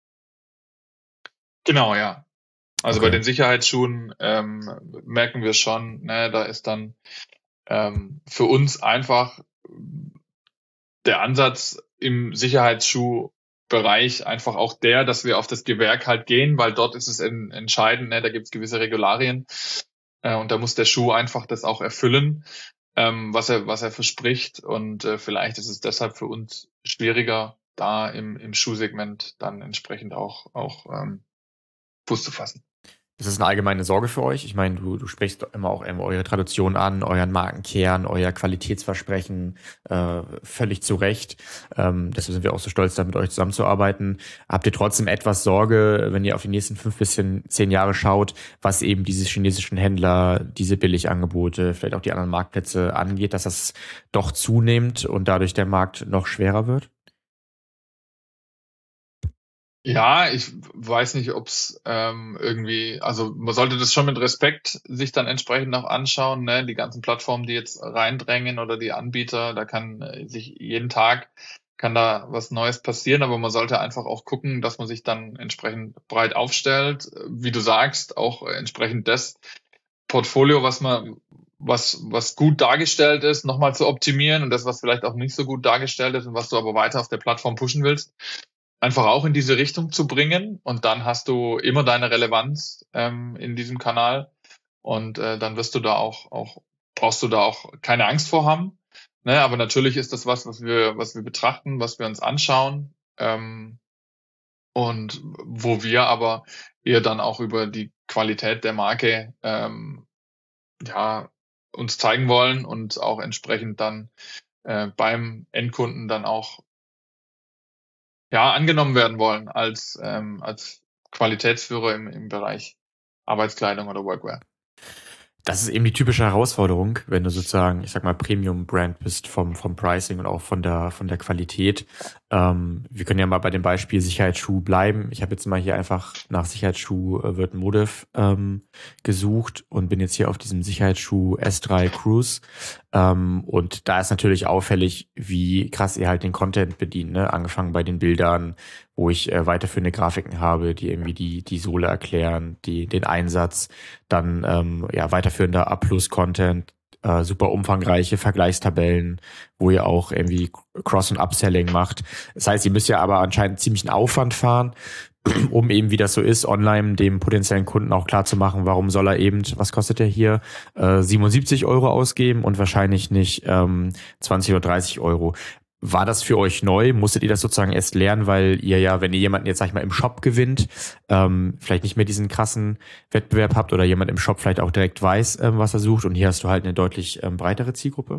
[SPEAKER 1] Genau, ja. Also
[SPEAKER 3] Okay.
[SPEAKER 1] bei den Sicherheitsschuhen ähm, merken wir schon, ne, da ist dann ähm, für uns einfach der Ansatz im Sicherheitsschuhbereich einfach auch der, dass wir auf das Gewerk halt gehen, weil dort ist es en- entscheidend, ne, da gibt es gewisse Regularien, äh, und da muss der Schuh einfach das auch erfüllen, ähm, was er was er verspricht, und äh, vielleicht ist es deshalb für uns schwieriger, da im im Schuhsegment dann entsprechend auch auch ähm, Fuß zu fassen.
[SPEAKER 3] Ist das eine allgemeine Sorge für euch? Ich meine, du, du sprichst immer auch ähm, eure Tradition an, euren Markenkern, euer Qualitätsversprechen, äh, völlig zu Recht. Ähm, deshalb sind wir auch so stolz, da mit euch zusammenzuarbeiten. Habt ihr trotzdem etwas Sorge, wenn ihr auf die nächsten fünf bis zehn Jahre schaut, was eben diese chinesischen Händler, diese Billigangebote, vielleicht auch die anderen Marktplätze angeht, dass das doch zunimmt und dadurch der Markt noch schwerer wird?
[SPEAKER 1] Ja, ich weiß nicht, ob es ähm, irgendwie, also man sollte das schon mit Respekt sich dann entsprechend auch anschauen, ne? Die ganzen Plattformen, die jetzt reindrängen oder die Anbieter, da kann äh, sich jeden Tag kann da was Neues passieren, aber man sollte einfach auch gucken, dass man sich dann entsprechend breit aufstellt, wie du sagst, auch äh, entsprechend das Portfolio, was man was was gut dargestellt ist, nochmal zu optimieren, und das, was vielleicht auch nicht so gut dargestellt ist und was du aber weiter auf der Plattform pushen willst, einfach auch in diese Richtung zu bringen, und dann hast du immer deine Relevanz ähm, in diesem Kanal, und äh, dann wirst du da auch auch brauchst du da auch keine Angst vor haben, ne? Aber natürlich ist das was, was wir was wir betrachten, was wir uns anschauen, ähm, und wo wir aber eher dann auch über die Qualität der Marke ähm, ja uns zeigen wollen und auch entsprechend dann äh, beim Endkunden dann auch ja, angenommen werden wollen als, ähm, als Qualitätsführer im, im Bereich Arbeitskleidung oder Workwear.
[SPEAKER 3] Das ist eben die typische Herausforderung, wenn du sozusagen, ich sag mal, Premium-Brand bist vom vom Pricing und auch von der von der Qualität. Ähm, wir können ja mal bei dem Beispiel Sicherheitsschuh bleiben. Ich habe jetzt mal hier einfach nach Sicherheitsschuh äh, Wirt Modev ähm, gesucht und bin jetzt hier auf diesem Sicherheitsschuh S drei Cruise. Ähm, und da ist natürlich auffällig, wie krass ihr halt den Content bedient, ne? Angefangen bei den Bildern, wo ich äh, weiterführende Grafiken habe, die irgendwie die die Sohle erklären, die den Einsatz, dann ähm, ja weiterführender A-Plus-Content, äh, super umfangreiche Vergleichstabellen, wo ihr auch irgendwie Cross- und Upselling macht. Das heißt, ihr müsst ja aber anscheinend ziemlich einen Aufwand fahren, um eben, wie das so ist, online dem potenziellen Kunden auch klar zu machen, warum soll er eben, was kostet der hier, äh, siebenundsiebzig Euro ausgeben und wahrscheinlich nicht ähm, zwanzig oder dreißig Euro. War das für euch neu? Musstet ihr das sozusagen erst lernen, weil ihr ja, wenn ihr jemanden jetzt, sag ich mal, im Shop gewinnt, ähm, vielleicht nicht mehr diesen krassen Wettbewerb habt oder jemand im Shop vielleicht auch direkt weiß, ähm, was er sucht, und hier hast du halt eine deutlich ähm, breitere Zielgruppe?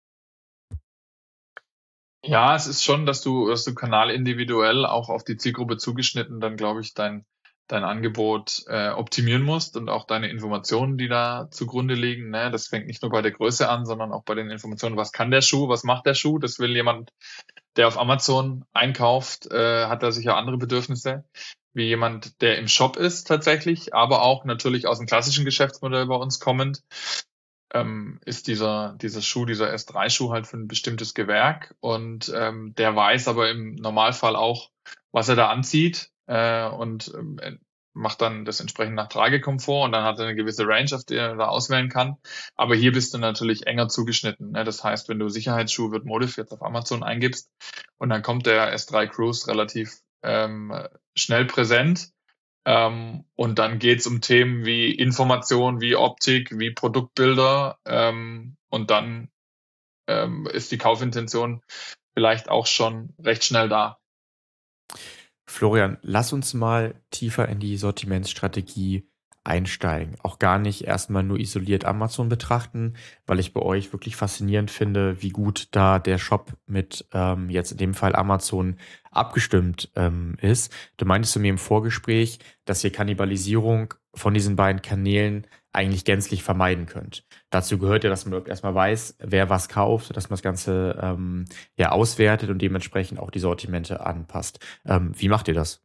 [SPEAKER 1] Ja, es ist schon, dass du, dass du kanalindividuell auch auf die Zielgruppe zugeschnitten dann, glaube ich, dein, dein Angebot äh, optimieren musst und auch deine Informationen, die da zugrunde liegen. Ne? Das fängt nicht nur bei der Größe an, sondern auch bei den Informationen, was kann der Schuh, was macht der Schuh. Das will jemand, der auf Amazon einkauft, äh, hat da sicher andere Bedürfnisse, wie jemand, der im Shop ist tatsächlich, aber auch natürlich aus dem klassischen Geschäftsmodell bei uns kommend. Ähm, ist dieser dieser Schuh, dieser S drei Schuh halt für ein bestimmtes Gewerk, und ähm, der weiß aber im Normalfall auch, was er da anzieht, äh, und ähm, macht dann das entsprechend nach Tragekomfort, und dann hat er eine gewisse Range, auf die er da auswählen kann. Aber hier bist du natürlich enger zugeschnitten. Ne? Das heißt, wenn du Sicherheitsschuh wird Modiv jetzt auf Amazon eingibst und dann kommt der S drei Cruise relativ ähm, schnell präsent. Ähm, und dann geht's um Themen wie Information, wie Optik, wie Produktbilder. Ähm, und dann ähm, ist die Kaufintention vielleicht auch schon recht schnell da.
[SPEAKER 3] Florian, lass uns mal tiefer in die Sortimentsstrategie einsteigen. Auch gar nicht erstmal nur isoliert Amazon betrachten, weil ich bei euch wirklich faszinierend finde, wie gut da der Shop mit ähm, jetzt in dem Fall Amazon abgestimmt ähm, ist. Du meintest zu mir im Vorgespräch, dass ihr Kannibalisierung von diesen beiden Kanälen eigentlich gänzlich vermeiden könnt. Dazu gehört ja, dass man erstmal weiß, wer was kauft, dass man das Ganze ähm, ja auswertet und dementsprechend auch die Sortimente anpasst. Ähm, wie macht ihr das?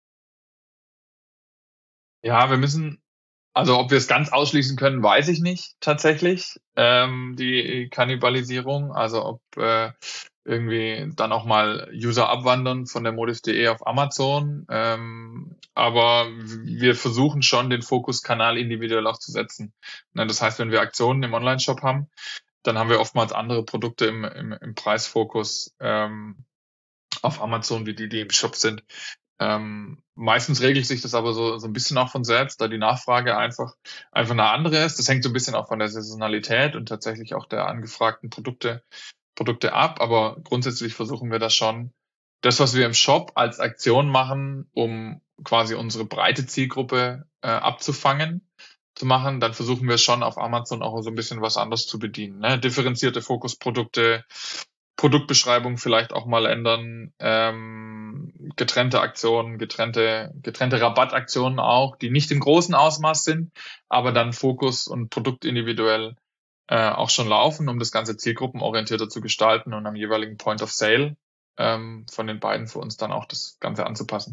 [SPEAKER 1] Ja, wir müssen, also ob wir es ganz ausschließen können, weiß ich nicht tatsächlich, ähm, die Kannibalisierung. Also ob äh, irgendwie dann auch mal User abwandern von der Modiv punkt de auf Amazon. Ähm, aber wir versuchen schon, den Fokus Kanal individuell auch zu setzen. Ne, das heißt, wenn wir Aktionen im Online-Shop haben, dann haben wir oftmals andere Produkte im, im, im Preisfokus ähm, auf Amazon, wie die, die im Shop sind. Ähm, meistens regelt sich das aber so, so ein bisschen auch von selbst, da die Nachfrage einfach, einfach eine andere ist. Das hängt so ein bisschen auch von der Saisonalität und tatsächlich auch der angefragten Produkte, Produkte ab. Aber grundsätzlich versuchen wir das schon, das, was wir im Shop als Aktion machen, um quasi unsere breite Zielgruppe äh, abzufangen, zu machen, dann versuchen wir schon auf Amazon auch so ein bisschen was anderes zu bedienen. Ne? Differenzierte Fokusprodukte, Produktbeschreibung vielleicht auch mal ändern, ähm, getrennte Aktionen, getrennte, getrennte Rabattaktionen auch, die nicht im großen Ausmaß sind, aber dann Fokus und Produkt individuell äh, auch schon laufen, um das Ganze zielgruppenorientierter zu gestalten und am jeweiligen Point of Sale ähm, von den beiden für uns dann auch das Ganze anzupassen.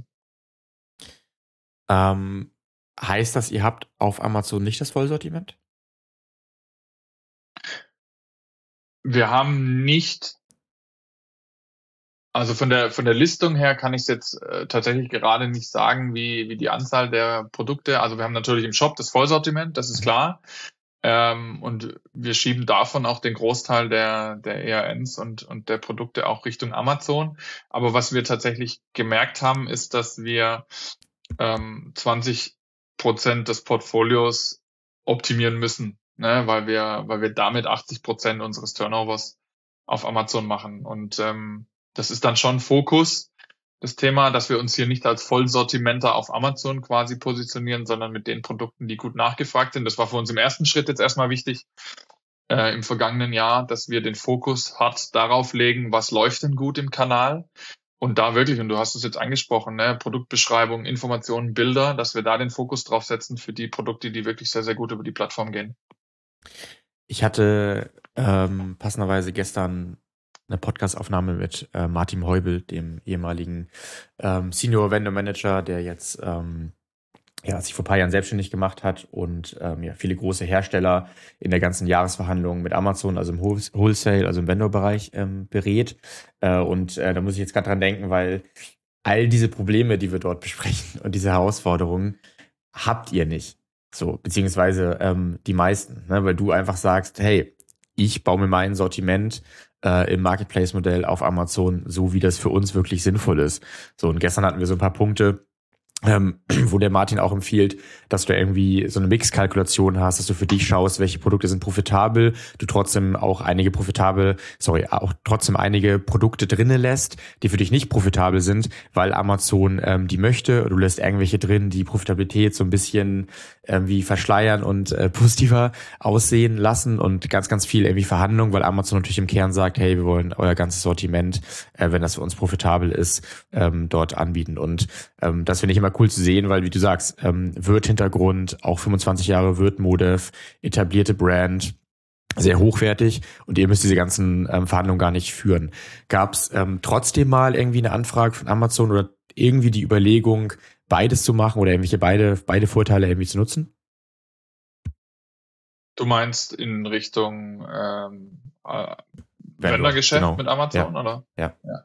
[SPEAKER 3] Ähm, heißt das, ihr habt auf Amazon nicht das Vollsortiment?
[SPEAKER 1] Wir haben nicht, also von der von der Listung her kann ich es jetzt äh, tatsächlich gerade nicht sagen, wie wie die Anzahl der Produkte. Also wir haben natürlich im Shop das Vollsortiment, das ist klar. Ähm, und wir schieben davon auch den Großteil der der E R Ns und und der Produkte auch Richtung Amazon. Aber was wir tatsächlich gemerkt haben, ist, dass wir ähm, zwanzig Prozent des Portfolios optimieren müssen, ne, weil wir weil wir damit achtzig Prozent unseres Turnovers auf Amazon machen. Und ähm, das ist dann schon Fokus, das Thema, dass wir uns hier nicht als Vollsortimenter auf Amazon quasi positionieren, sondern mit den Produkten, die gut nachgefragt sind. Das war für uns im ersten Schritt jetzt erstmal wichtig, äh, im vergangenen Jahr, dass wir den Fokus hart darauf legen, was läuft denn gut im Kanal. Und da wirklich, und du hast es jetzt angesprochen, ne, Produktbeschreibung, Informationen, Bilder, dass wir da den Fokus drauf setzen für die Produkte, die wirklich sehr, sehr gut über die Plattform gehen.
[SPEAKER 3] Ich hatte ähm, passenderweise gestern eine Podcast-Aufnahme mit äh, Martin Heubel, dem ehemaligen ähm, Senior Vendor Manager, der jetzt ähm, ja, sich vor ein paar Jahren selbstständig gemacht hat und ähm, ja, viele große Hersteller in der ganzen Jahresverhandlung mit Amazon, also im Wholesale, also im Vendor-Bereich ähm, berät. Äh, und äh, da muss ich jetzt gerade dran denken, weil all diese Probleme, die wir dort besprechen und diese Herausforderungen, habt ihr nicht. So, beziehungsweise ähm, die meisten, ne? Weil du einfach sagst, hey, ich baue mir mein Sortiment äh, im Marketplace-Modell auf Amazon, so wie das für uns wirklich sinnvoll ist. So, und gestern hatten wir so ein paar Punkte, Ähm, wo der Martin auch empfiehlt, dass du irgendwie so eine Mixkalkulation hast, dass du für dich schaust, welche Produkte sind profitabel, du trotzdem auch einige profitabel, sorry, auch trotzdem einige Produkte drinne lässt, die für dich nicht profitabel sind, weil Amazon ähm, die möchte, du lässt irgendwelche drin, die Profitabilität so ein bisschen irgendwie verschleiern und äh, positiver aussehen lassen und ganz, ganz viel irgendwie Verhandlung, weil Amazon natürlich im Kern sagt, hey, wir wollen euer ganzes Sortiment, äh, wenn das für uns profitabel ist, ähm, dort anbieten. Und ähm, das finde ich immer cool zu sehen, weil, wie du sagst, ähm, Wirt-Hintergrund, auch fünfundzwanzig Jahre Wirt-Modev, etablierte Brand, sehr hochwertig und ihr müsst diese ganzen ähm, Verhandlungen gar nicht führen. Gab es ähm, trotzdem mal irgendwie eine Anfrage von Amazon oder irgendwie die Überlegung, beides zu machen oder irgendwelche beide, beide Vorteile irgendwie zu nutzen?
[SPEAKER 1] Du meinst in Richtung ähm, äh,
[SPEAKER 3] Vendor,
[SPEAKER 1] Vendorgeschäft
[SPEAKER 3] genau.
[SPEAKER 1] mit Amazon,
[SPEAKER 3] Ja.
[SPEAKER 1] oder?
[SPEAKER 3] Ja.
[SPEAKER 1] Ja.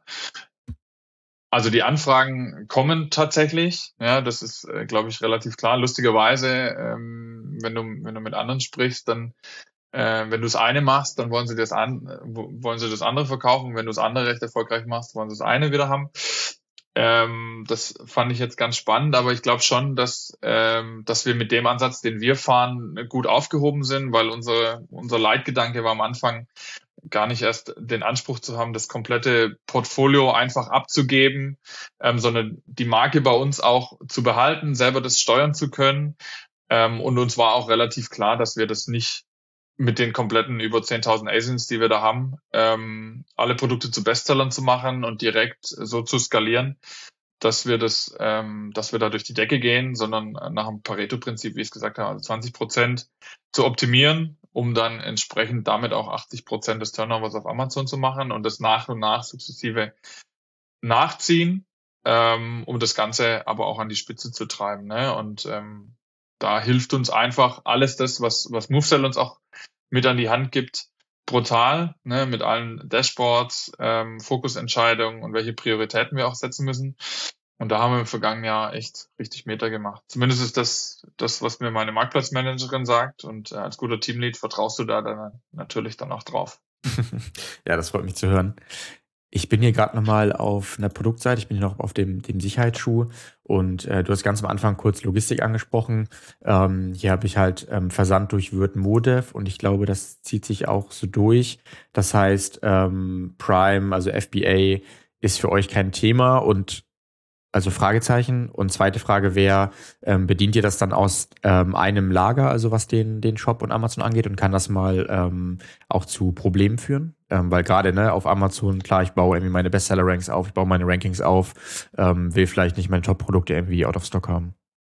[SPEAKER 1] Also die Anfragen kommen tatsächlich. Ja, das ist, äh, glaube ich, relativ klar. Lustigerweise, ähm, wenn du wenn du mit anderen sprichst, dann äh, wenn du das eine machst, dann wollen sie das an, äh, wollen sie das andere verkaufen. Wenn du das andere recht erfolgreich machst, wollen sie das eine wieder haben. Ähm, das fand ich jetzt ganz spannend, aber ich glaube schon, dass ähm, dass wir mit dem Ansatz, den wir fahren, gut aufgehoben sind, weil unsere unser Leitgedanke war am Anfang gar nicht erst den Anspruch zu haben, das komplette Portfolio einfach abzugeben, ähm, sondern die Marke bei uns auch zu behalten, selber das steuern zu können. Ähm, und uns war auch relativ klar, dass wir das nicht mit den kompletten über zehntausend A S I Ns, die wir da haben, ähm, alle Produkte zu Bestsellern zu machen und direkt so zu skalieren, dass wir das, ähm, dass wir da durch die Decke gehen, sondern nach dem Pareto-Prinzip, wie ich es gesagt habe, also zwanzig Prozent zu optimieren, um dann entsprechend damit auch achtzig Prozent des Turnovers auf Amazon zu machen und das nach und nach sukzessive nachziehen, ähm, um das Ganze aber auch an die Spitze zu treiben. Ne? Und ähm, da hilft uns einfach alles das, was, was MoveSell uns auch mit an die Hand gibt, brutal, ne? Mit allen Dashboards, ähm, Fokusentscheidungen und welche Prioritäten wir auch setzen müssen. Und da haben wir im vergangenen Jahr echt richtig Meter gemacht. Zumindest ist das das, was mir meine Marktplatzmanagerin sagt. Und äh, als guter Teamlead vertraust du da dann natürlich dann auch drauf.
[SPEAKER 3] Ja, das freut mich zu hören. Ich bin hier gerade nochmal auf einer Produktseite, ich bin hier noch auf dem, dem Sicherheitsschuh und äh, du hast ganz am Anfang kurz Logistik angesprochen. Ähm, hier habe ich halt ähm, Versand durch Wirt-Modev und ich glaube, das zieht sich auch so durch. Das heißt, ähm, Prime, also F B A, ist für euch kein Thema und also Fragezeichen. Und zweite Frage wäre, ähm, bedient ihr das dann aus ähm, einem Lager, also was den den Shop und Amazon angeht und kann das mal ähm, auch zu Problemen führen? Ähm, weil gerade ne, auf Amazon, klar, ich baue irgendwie meine Bestseller-Ranks auf, ich baue meine Rankings auf, ähm, will vielleicht nicht meine Top-Produkte irgendwie out of stock haben.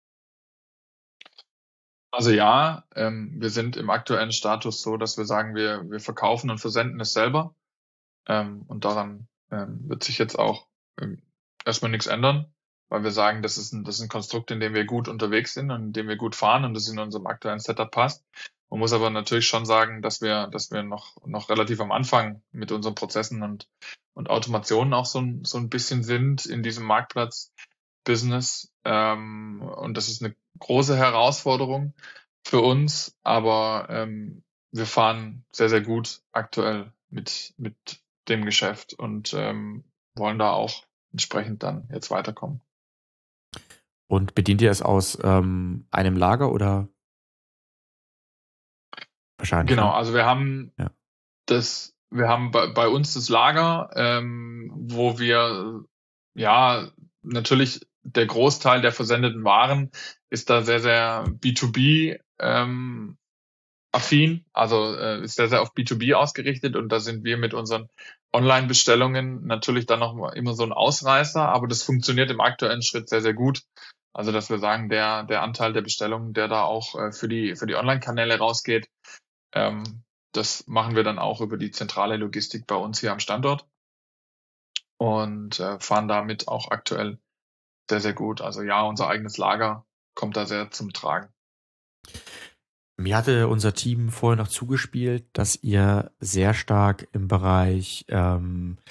[SPEAKER 1] Also ja, ähm, wir sind im aktuellen Status so, dass wir sagen, wir wir verkaufen und versenden es selber. Ähm, und daran ähm, wird sich jetzt auch ähm, erstmal nichts ändern, weil wir sagen, das ist ein, das ist ein Konstrukt, in dem wir gut unterwegs sind und in dem wir gut fahren und das in unserem aktuellen Setup passt. Man muss aber natürlich schon sagen, dass wir, dass wir noch, noch relativ am Anfang mit unseren Prozessen und, und Automationen auch so ein, so ein bisschen sind in diesem Marktplatz-Business. Ähm, und das ist eine große Herausforderung für uns, aber ähm, wir fahren sehr, sehr gut aktuell mit, mit dem Geschäft und ähm, wollen da auch entsprechend dann jetzt weiterkommen.
[SPEAKER 3] Und bedient ihr es aus ähm, einem Lager oder wahrscheinlich?
[SPEAKER 1] Genau,
[SPEAKER 3] Ne?
[SPEAKER 1] also wir haben
[SPEAKER 3] Ja.
[SPEAKER 1] das, wir haben bei, bei uns das Lager, ähm, wo wir ja natürlich der Großteil der versendeten Waren ist da sehr, sehr B zwei B ähm, affin, also äh, ist sehr, sehr auf B zwei B ausgerichtet und da sind wir mit unseren Online-Bestellungen natürlich dann noch mal immer so ein Ausreißer, aber das funktioniert im aktuellen Schritt sehr, sehr gut. Also dass wir sagen, der der Anteil der Bestellungen, der da auch äh, für die für die Online-Kanäle rausgeht, ähm, das machen wir dann auch über die zentrale Logistik bei uns hier am Standort und äh, fahren damit auch aktuell sehr, sehr gut. Also ja, unser eigenes Lager kommt da sehr zum Tragen.
[SPEAKER 3] Mir hatte unser Team vorher noch zugespielt, dass ihr sehr stark im Bereich ähm,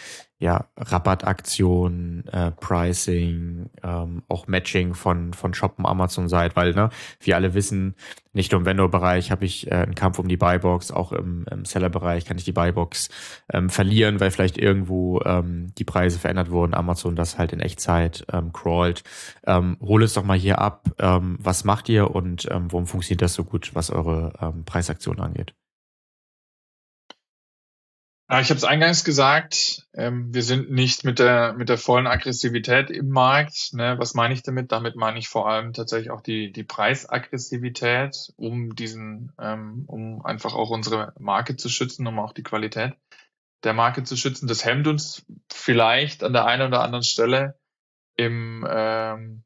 [SPEAKER 3] ja, Rabattaktionen, äh, Pricing, ähm, auch Matching von von Shop und Amazon-Seite, weil ne, wir alle wissen, nicht nur im Vendor-Bereich habe ich äh, einen Kampf um die Buybox, auch im, im Seller-Bereich kann ich die Buybox ähm, verlieren, weil vielleicht irgendwo ähm, die Preise verändert wurden, Amazon das halt in Echtzeit ähm, crawlt. Ähm, hol es doch mal hier ab, ähm, was macht ihr und ähm, warum funktioniert das so gut, was eure ähm, Preisaktion angeht?
[SPEAKER 1] Ja, ich habe es eingangs gesagt, ähm, wir sind nicht mit der mit der vollen Aggressivität im Markt. Ne? Was meine ich damit? Damit meine ich vor allem tatsächlich auch die die Preisaggressivität, um diesen, ähm, um einfach auch unsere Marke zu schützen, um auch die Qualität der Marke zu schützen. Das hemmt uns vielleicht an der einen oder anderen Stelle im ähm,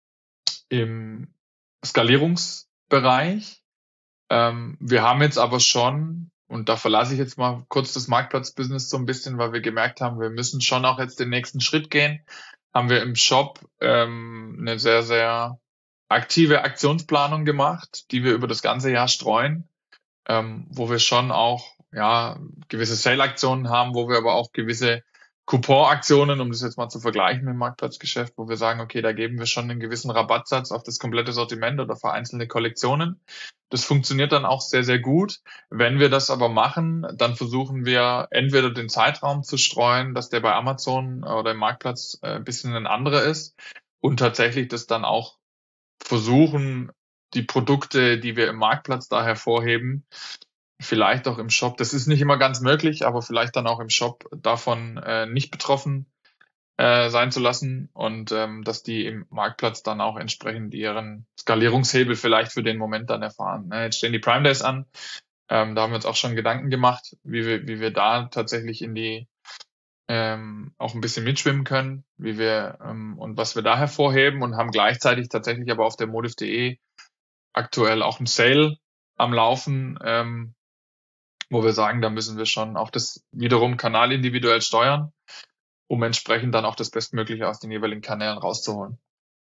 [SPEAKER 1] im Skalierungsbereich. Ähm, wir haben jetzt aber schon, und da verlasse ich jetzt mal kurz das Marktplatzbusiness so ein bisschen, weil wir gemerkt haben, wir müssen schon auch jetzt den nächsten Schritt gehen, haben wir im Shop ähm, eine sehr, sehr aktive Aktionsplanung gemacht, die wir über das ganze Jahr streuen, ähm, wo wir schon auch ja gewisse Sale-Aktionen haben, wo wir aber auch gewisse Coupon-Aktionen, um das jetzt mal zu vergleichen mit dem Marktplatzgeschäft, wo wir sagen, okay, da geben wir schon einen gewissen Rabattsatz auf das komplette Sortiment oder für einzelne Kollektionen. Das funktioniert dann auch sehr, sehr gut. Wenn wir das aber machen, dann versuchen wir entweder den Zeitraum zu streuen, dass der bei Amazon oder im Marktplatz ein bisschen ein anderer ist und tatsächlich das dann auch versuchen, die Produkte, die wir im Marktplatz da hervorheben, vielleicht auch im Shop, das ist nicht immer ganz möglich, aber vielleicht dann auch im Shop davon äh, nicht betroffen äh, sein zu lassen und ähm, dass die im Marktplatz dann auch entsprechend ihren Skalierungshebel vielleicht für den Moment dann erfahren. Ne? Jetzt stehen die Prime Days an, ähm, da haben wir uns auch schon Gedanken gemacht, wie wir, wie wir da tatsächlich in die ähm, auch ein bisschen mitschwimmen können, wie wir ähm, und was wir da hervorheben und haben gleichzeitig tatsächlich aber auf der modiv punkt de aktuell auch ein Sale am Laufen, ähm, wo wir sagen, da müssen wir schon auch das wiederum kanalindividuell steuern, um entsprechend dann auch das Bestmögliche aus den jeweiligen Kanälen rauszuholen.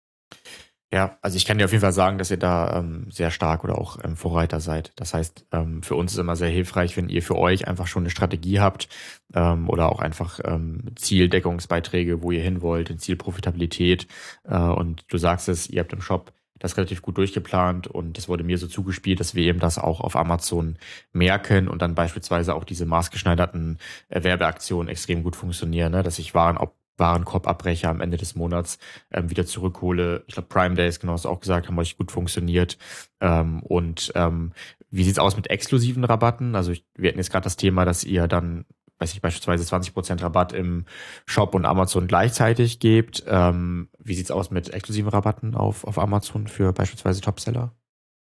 [SPEAKER 3] Ja, also ich kann dir auf jeden Fall sagen, dass ihr da ähm, sehr stark oder auch ähm, Vorreiter seid. Das heißt, ähm, für uns ist immer sehr hilfreich, wenn ihr für euch einfach schon eine Strategie habt ähm, oder auch einfach ähm, Zieldeckungsbeiträge, wo ihr hin wollt, Zielprofitabilität. Äh, und du sagst es, ihr habt im Shop das relativ gut durchgeplant und es wurde mir so zugespielt, dass wir eben das auch auf Amazon merken und dann beispielsweise auch diese maßgeschneiderten äh, Werbeaktionen extrem gut funktionieren, ne? Dass ich Waren ob Warenkorbabbrecher am Ende des Monats ähm, wieder zurückhole. Ich glaube, Prime Days, genau, hast du auch gesagt, haben euch gut funktioniert. Ähm, und ähm, wie sieht's aus mit exklusiven Rabatten? Also ich, wir hatten jetzt gerade das Thema, dass ihr dann, weiß ich, beispielsweise zwanzig Prozent Rabatt im Shop und Amazon gleichzeitig gebt. Ähm, wie sieht's aus mit exklusiven Rabatten auf, auf Amazon für beispielsweise Topseller?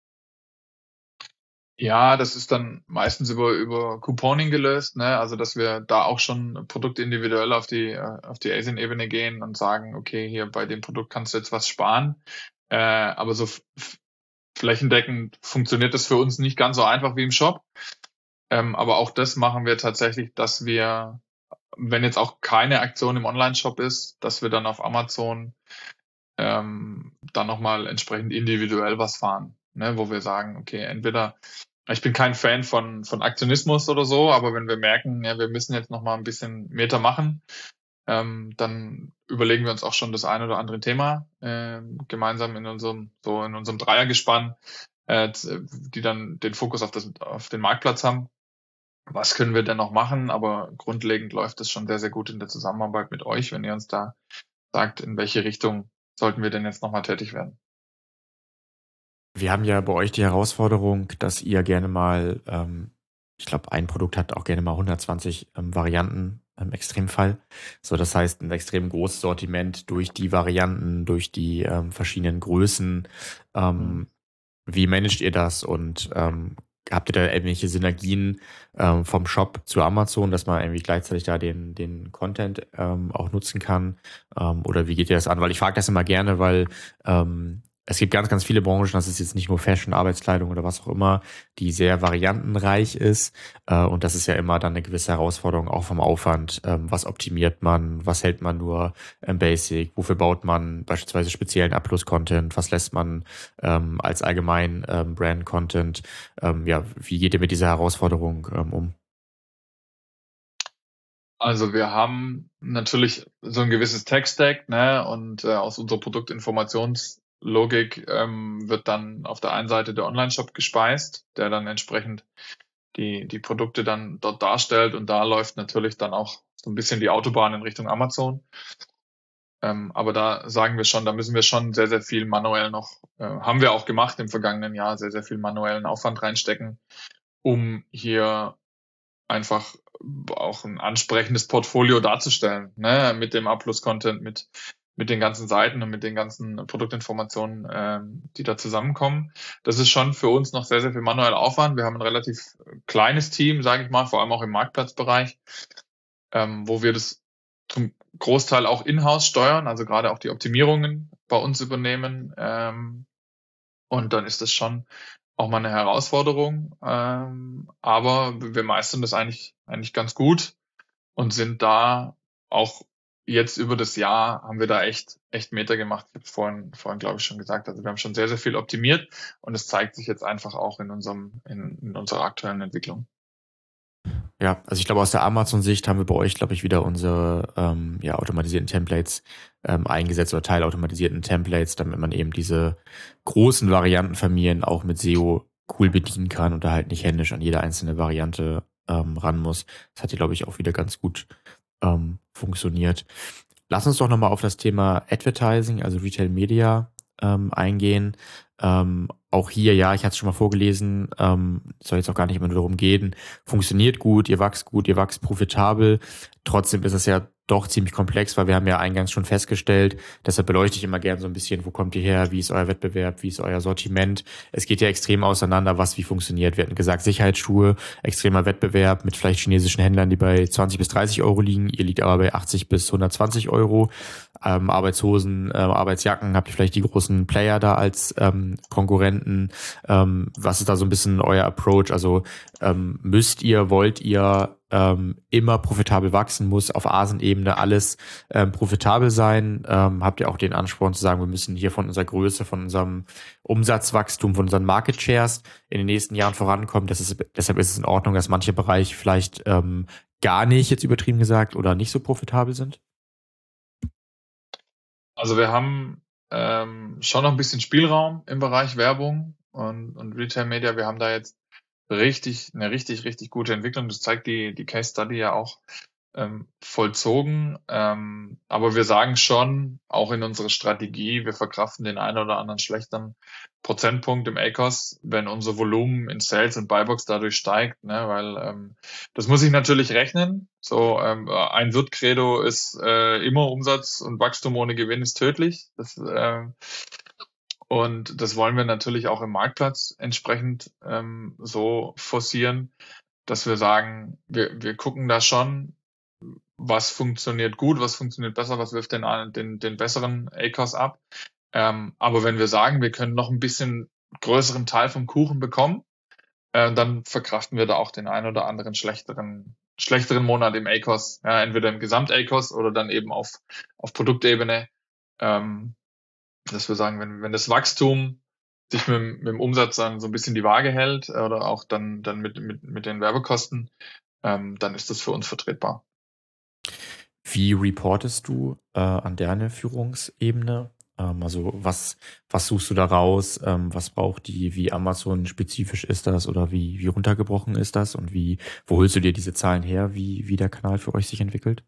[SPEAKER 1] Ja, das ist dann meistens über, über Couponing gelöst, ne? Also, dass wir da auch schon produktindividuell auf die, äh, auf die A S I N-Ebene gehen und sagen, okay, hier bei dem Produkt kannst du jetzt was sparen. Äh, aber so f- flächendeckend funktioniert das für uns nicht ganz so einfach wie im Shop. Ähm, aber auch das machen wir tatsächlich, dass wir, wenn jetzt auch keine Aktion im Online-Shop ist, dass wir dann auf Amazon ähm, dann nochmal entsprechend individuell was fahren, ne? Wo wir sagen, okay, entweder ich bin kein Fan von, von Aktionismus oder so, aber wenn wir merken, ja, wir müssen jetzt noch mal ein bisschen Meter machen, ähm, dann überlegen wir uns auch schon das ein oder andere Thema äh, gemeinsam in unserem so in unserem Dreiergespann, äh, die dann den Fokus auf das auf den Marktplatz haben. Was können wir denn noch machen? Aber grundlegend läuft es schon sehr sehr gut in der Zusammenarbeit mit euch, wenn ihr uns da sagt, in welche Richtung sollten wir denn jetzt noch mal tätig werden.
[SPEAKER 3] Wir haben ja bei euch die Herausforderung, dass ihr gerne mal, ähm, ich glaube, ein Produkt hat auch gerne mal hundertzwanzig ähm, Varianten im Extremfall. So, das heißt, ein extrem großes Sortiment durch die Varianten, durch die ähm, verschiedenen Größen. Ähm,
[SPEAKER 1] Mhm.
[SPEAKER 3] Wie managt ihr das und ähm, habt ihr da irgendwelche Synergien ähm, vom Shop zu Amazon, dass man irgendwie gleichzeitig da den, den Content ähm, auch nutzen kann? Ähm, oder wie geht ihr das an? Weil ich frage das immer gerne, weil ähm, es gibt ganz, ganz viele Branchen, das ist jetzt nicht nur Fashion, Arbeitskleidung oder was auch immer, die sehr variantenreich ist. Äh, und das ist ja immer dann eine gewisse Herausforderung, auch vom Aufwand. Ähm, was optimiert man? Was hält man nur im Basic? Wofür baut man beispielsweise speziellen Upload-Content? Was lässt man ähm, als allgemein ähm, Brand-Content? Ähm, ja, wie geht ihr mit dieser Herausforderung ähm, um?
[SPEAKER 1] Also wir haben natürlich so ein gewisses Tech-Stack, ne, und äh, aus unserer Produktinformationslogik ähm, wird dann auf der einen Seite der Online-Shop gespeist, der dann entsprechend die die Produkte dann dort darstellt, und da läuft natürlich dann auch so ein bisschen die Autobahn in Richtung Amazon. Ähm, aber da sagen wir schon, da müssen wir schon sehr, sehr viel manuell noch, äh, haben wir auch gemacht im vergangenen Jahr, sehr, sehr viel manuellen Aufwand reinstecken, um hier einfach auch ein ansprechendes Portfolio darzustellen, ne, mit dem A-Plus-Content, mit mit den ganzen Seiten und mit den ganzen Produktinformationen, ähm, die da zusammenkommen. Das ist schon für uns noch sehr, sehr viel manueller Aufwand. Wir haben ein relativ kleines Team, sage ich mal, vor allem auch im Marktplatzbereich, ähm, wo wir das zum Großteil auch in-house steuern, also gerade auch die Optimierungen bei uns übernehmen. Ähm, und dann ist das schon auch mal eine Herausforderung. Ähm, aber wir meistern das eigentlich, eigentlich ganz gut und sind da auch jetzt über das Jahr haben wir da echt, echt Meter gemacht. Ich habe vorhin, vorhin glaube ich schon gesagt. Also wir haben schon sehr, sehr viel optimiert, und es zeigt sich jetzt einfach auch in unserem, in, in unserer aktuellen Entwicklung.
[SPEAKER 3] Ja, also ich glaube, aus der Amazon-Sicht haben wir bei euch, glaube ich, wieder unsere ähm, ja, automatisierten Templates ähm, eingesetzt oder teilautomatisierten Templates, damit man eben diese großen Variantenfamilien auch mit S E O cool bedienen kann und da halt nicht händisch an jede einzelne Variante ähm, ran muss. Das hat hier, glaube ich, auch wieder ganz gut ähm, funktioniert. Lass uns doch nochmal auf das Thema Advertising, also Retail Media ähm, eingehen. Ähm, auch hier, ja, ich hatte es schon mal vorgelesen, ähm, soll jetzt auch gar nicht immer nur darum gehen, funktioniert gut, ihr wächst gut, ihr wächst profitabel. Trotzdem ist es ja doch ziemlich komplex, weil wir haben ja eingangs schon festgestellt, deshalb beleuchte ich immer gern so ein bisschen, wo kommt ihr her, wie ist euer Wettbewerb, wie ist euer Sortiment. Es geht ja extrem auseinander, was wie funktioniert. Wir hatten gesagt, Sicherheitsschuhe, extremer Wettbewerb mit vielleicht chinesischen Händlern, die bei zwanzig bis dreißig Euro liegen. Ihr liegt aber bei achtzig bis hundertzwanzig Euro. Ähm, Arbeitshosen, äh, Arbeitsjacken, habt ihr vielleicht die großen Player da als ähm, Konkurrenten. Ähm, was ist da so ein bisschen euer Approach? Also ähm, müsst ihr, wollt ihr ähm, immer profitabel wachsen, muss auf A S N-Ebene alles ähm, profitabel sein? Ähm, habt ihr auch den Ansporn zu sagen, wir müssen hier von unserer Größe, von unserem Umsatzwachstum, von unseren Market Shares in den nächsten Jahren vorankommen? Das ist, deshalb ist es in Ordnung, dass manche Bereiche vielleicht ähm, gar nicht, jetzt übertrieben gesagt, oder nicht so profitabel sind?
[SPEAKER 1] Also wir haben ähm, schon noch ein bisschen Spielraum im Bereich Werbung und, und Retail Media. Wir haben da jetzt richtig, eine richtig, richtig gute Entwicklung. Das zeigt die, die Case Study ja auch ähm, vollzogen. Ähm, aber wir sagen schon, auch in unserer Strategie, wir verkraften den einen oder anderen schlechten Prozentpunkt im A C O S, wenn unser Volumen in Sales und Buybox dadurch steigt, ne, weil ähm, das muss ich natürlich rechnen. So ähm, ein Wirt-Credo ist äh, immer Umsatz und Wachstum ohne Gewinn ist tödlich. Das, äh, und das wollen wir natürlich auch im Marktplatz entsprechend ähm, so forcieren, dass wir sagen, wir, wir gucken da schon, was funktioniert gut, was funktioniert besser, was wirft den, den, den besseren A C O S ab. Ähm, aber wenn wir sagen, wir können noch ein bisschen größeren Teil vom Kuchen bekommen, äh, dann verkraften wir da auch den einen oder anderen schlechteren schlechteren Monat im A C O S, ja, entweder im Gesamt-A C O S oder dann eben auf auf Produktebene, ähm, dass wir sagen, wenn wenn das Wachstum sich mit, mit dem Umsatz dann so ein bisschen die Waage hält, äh, oder auch dann dann mit mit mit den Werbekosten, ähm, dann ist das für uns vertretbar.
[SPEAKER 3] Wie reportest du äh, an deine Führungsebene? Ähm, also was, was suchst du da raus? Ähm, was braucht die? Wie Amazon-spezifisch ist das oder wie, wie runtergebrochen ist das? Und wie, wo holst du dir diese Zahlen her, wie, wie der Kanal für euch sich entwickelt?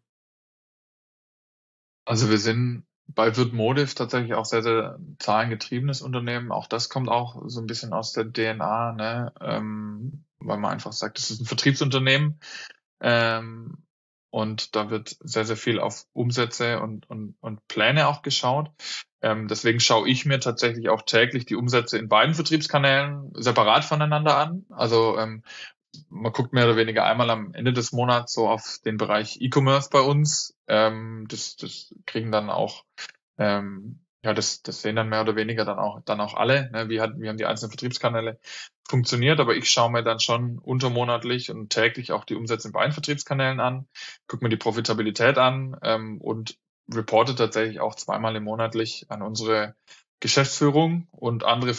[SPEAKER 1] Also wir sind bei Wirtmodiv tatsächlich auch sehr, sehr zahlengetriebenes Unternehmen. Auch das kommt auch so ein bisschen aus der D N A, ne? Ähm, weil man einfach sagt, das ist ein Vertriebsunternehmen. Ähm, und da wird sehr, sehr viel auf Umsätze und, und, und Pläne auch geschaut. Ähm, deswegen schaue ich mir tatsächlich auch täglich die Umsätze in beiden Vertriebskanälen separat voneinander an. Also ähm, man guckt mehr oder weniger einmal am Ende des Monats so auf den Bereich E-Commerce bei uns. Ähm, das, das kriegen dann auch, ähm, ja, das, das sehen dann mehr oder weniger dann auch, dann auch alle, ne? Wie hat, wie haben die einzelnen Vertriebskanäle funktioniert, aber ich schaue mir dann schon untermonatlich und täglich auch die Umsätze in beiden Vertriebskanälen an, gucke mir die Profitabilität an, ähm, und reporte tatsächlich auch zweimal im monatlich an unsere Geschäftsführung und andere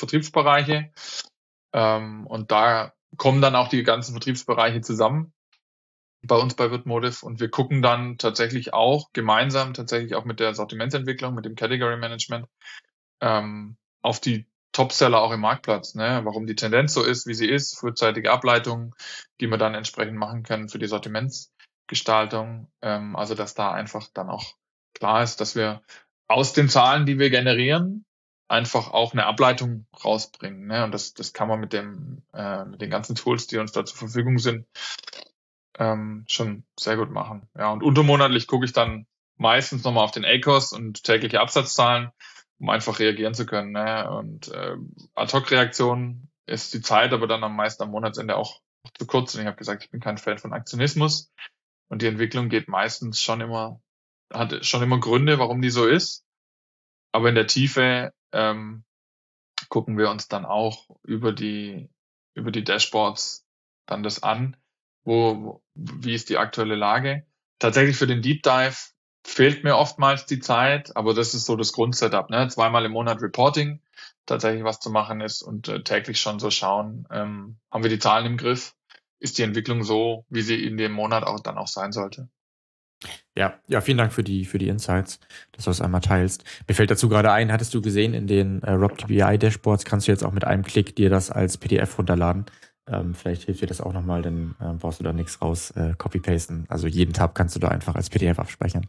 [SPEAKER 1] bei uns bei Wirtmodiv, und wir gucken dann tatsächlich auch gemeinsam, tatsächlich auch mit der Sortimentsentwicklung, mit dem Category Management, ähm, auf die Topseller auch im Marktplatz, ne? Warum die Tendenz so ist, wie sie ist, frühzeitige Ableitungen, die wir dann entsprechend machen können für die Sortimentsgestaltung. Ähm, also dass da einfach dann auch klar ist, dass wir aus den Zahlen, die wir generieren, einfach auch eine Ableitung rausbringen. Ne? Und das, das kann man mit dem, äh, mit den ganzen Tools, die uns da zur Verfügung sind, ähm, schon sehr gut machen. Ja, und untermonatlich gucke ich dann meistens nochmal auf den A C O S und tägliche Absatzzahlen, um einfach reagieren zu können. Ne? Und äh, Ad-Hoc-Reaktion ist die Zeit aber dann am meisten am Monatsende auch zu kurz. Und ich habe gesagt, ich bin kein Fan von Aktionismus. Und die Entwicklung geht meistens schon immer, hat schon immer Gründe, warum die so ist. Aber in der Tiefe ähm, gucken wir uns dann auch über die über die Dashboards dann das an, wo, wo wie ist die aktuelle Lage. Tatsächlich für den Deep Dive fehlt mir oftmals die Zeit, aber das ist so das Grundsetup, ne? Zweimal im Monat Reporting, tatsächlich was zu machen ist und äh, täglich schon so schauen, ähm, haben wir die Zahlen im Griff, ist die Entwicklung so, wie sie in dem Monat auch dann auch sein sollte.
[SPEAKER 3] Ja, ja, vielen Dank für die für die Insights, dass du das einmal teilst. Mir fällt dazu gerade ein, hattest du gesehen, in den äh, Rob D B I Dashboards kannst du jetzt auch mit einem Klick dir das als P D F runterladen. Ähm, vielleicht hilft dir das auch nochmal, dann äh, brauchst du da nichts raus äh, copy-pasten. Also jeden Tab kannst du da einfach als P D F abspeichern.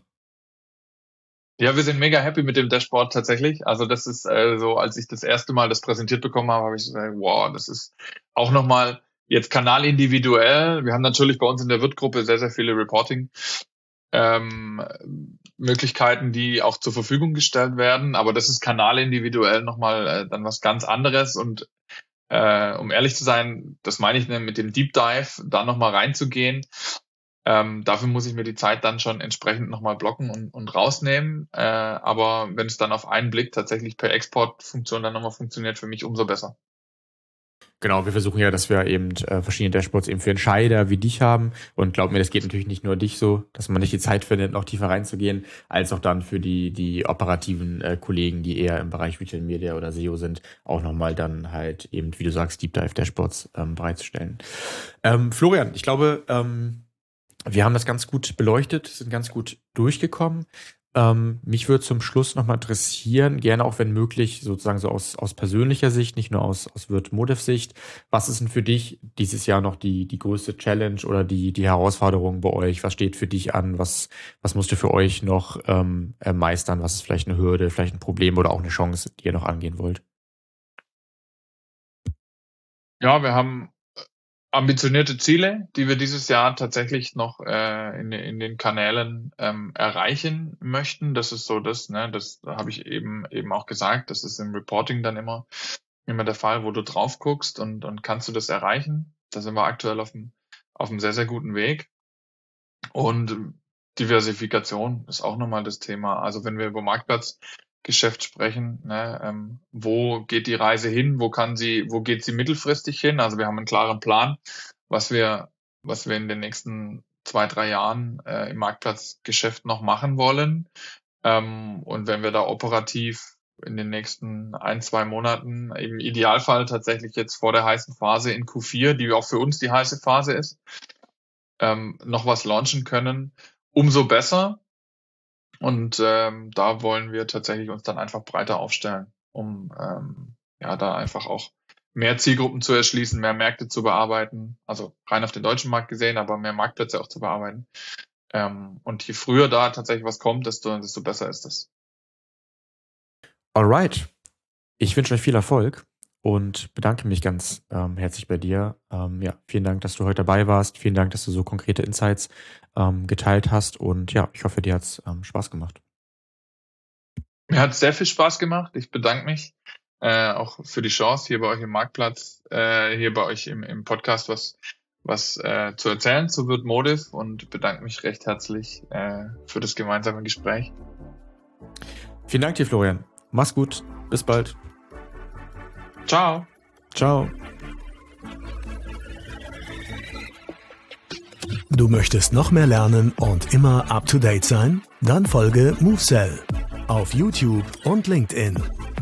[SPEAKER 1] Ja, wir sind mega happy mit dem Dashboard tatsächlich. Also das ist äh, so, als ich das erste Mal das präsentiert bekommen habe, habe ich gesagt, wow, das ist auch nochmal jetzt kanalindividuell. Wir haben natürlich bei uns in der Wirt-Gruppe sehr, sehr viele Reporting ähm, Möglichkeiten, die auch zur Verfügung gestellt werden. Aber das ist kanalindividuell nochmal äh, dann was ganz anderes. Und äh, um ehrlich zu sein, das meine ich mit dem Deep Dive, da nochmal reinzugehen. Ähm, dafür muss ich mir die Zeit dann schon entsprechend nochmal blocken und, und rausnehmen. Äh, aber wenn es dann auf einen Blick tatsächlich per Exportfunktion dann nochmal funktioniert, für mich umso besser.
[SPEAKER 3] Genau, wir versuchen ja, dass wir eben äh, verschiedene Dashboards eben für Entscheider wie dich haben. Und glaub mir, das geht natürlich nicht nur dich so, dass man nicht die Zeit findet, noch tiefer reinzugehen, als auch dann für die die operativen äh, Kollegen, die eher im Bereich Retail Media oder S E O sind, auch nochmal dann halt eben, wie du sagst, Deep Dive Dashboards ähm, bereitzustellen. Ähm, Florian, ich glaube, ähm, wir haben das ganz gut beleuchtet, sind ganz gut durchgekommen. Ähm, mich würde zum Schluss nochmal interessieren, gerne auch wenn möglich, sozusagen so aus, aus persönlicher Sicht, nicht nur aus, aus Wirtmodiv-Sicht. Was ist denn für dich dieses Jahr noch die, die größte Challenge oder die, die Herausforderung bei euch? Was steht für dich an? Was, was musst du für euch noch ähm, meistern? Was ist vielleicht eine Hürde, vielleicht ein Problem oder auch eine Chance, die ihr noch angehen wollt?
[SPEAKER 1] Ja, wir haben ambitionierte Ziele, die wir dieses Jahr tatsächlich noch äh, in, in den Kanälen ähm, erreichen möchten. Das ist so das, ne, das habe ich eben eben auch gesagt. Das ist im Reporting dann immer immer der Fall, wo du drauf guckst und und kannst du das erreichen. Da sind wir aktuell auf einem auf einem sehr sehr guten Weg. Und Diversifikation ist auch nochmal das Thema. Also wenn wir über Marktplatzgeschäft sprechen, ne, ähm, wo geht die Reise hin? Wo kann sie, wo geht sie mittelfristig hin? Also wir haben einen klaren Plan, was wir, was wir in den nächsten zwei, drei Jahren äh, im Marktplatzgeschäft noch machen wollen. Ähm, und wenn wir da operativ in den nächsten ein, zwei Monaten, im Idealfall tatsächlich jetzt vor der heißen Phase in Q vier, die auch für uns die heiße Phase ist, ähm, noch was launchen können, umso besser. Und ähm, da wollen wir tatsächlich uns dann einfach breiter aufstellen, um ähm, ja da einfach auch mehr Zielgruppen zu erschließen, mehr Märkte zu bearbeiten, also rein auf den deutschen Markt gesehen, aber mehr Marktplätze auch zu bearbeiten. Ähm, und je früher da tatsächlich was kommt, desto, desto besser ist das.
[SPEAKER 3] Alright. Ich wünsche euch viel Erfolg und bedanke mich ganz ähm, herzlich bei dir. Ähm, ja, vielen Dank, dass du heute dabei warst. Vielen Dank, dass du so konkrete Insights ähm, geteilt hast. Und ja, ich hoffe, dir hat es ähm, Spaß gemacht.
[SPEAKER 1] Mir hat es sehr viel Spaß gemacht. Ich bedanke mich äh, auch für die Chance, hier bei euch im Marktplatz, äh, hier bei euch im, im Podcast was, was äh, zu erzählen zu Wirtmodiv und bedanke mich recht herzlich äh, für das gemeinsame Gespräch.
[SPEAKER 3] Vielen Dank dir, Florian. Mach's gut. Bis bald.
[SPEAKER 1] Ciao.
[SPEAKER 3] Ciao.
[SPEAKER 2] Du möchtest noch mehr lernen und immer up to date sein? Dann folge MoveSell auf YouTube und LinkedIn.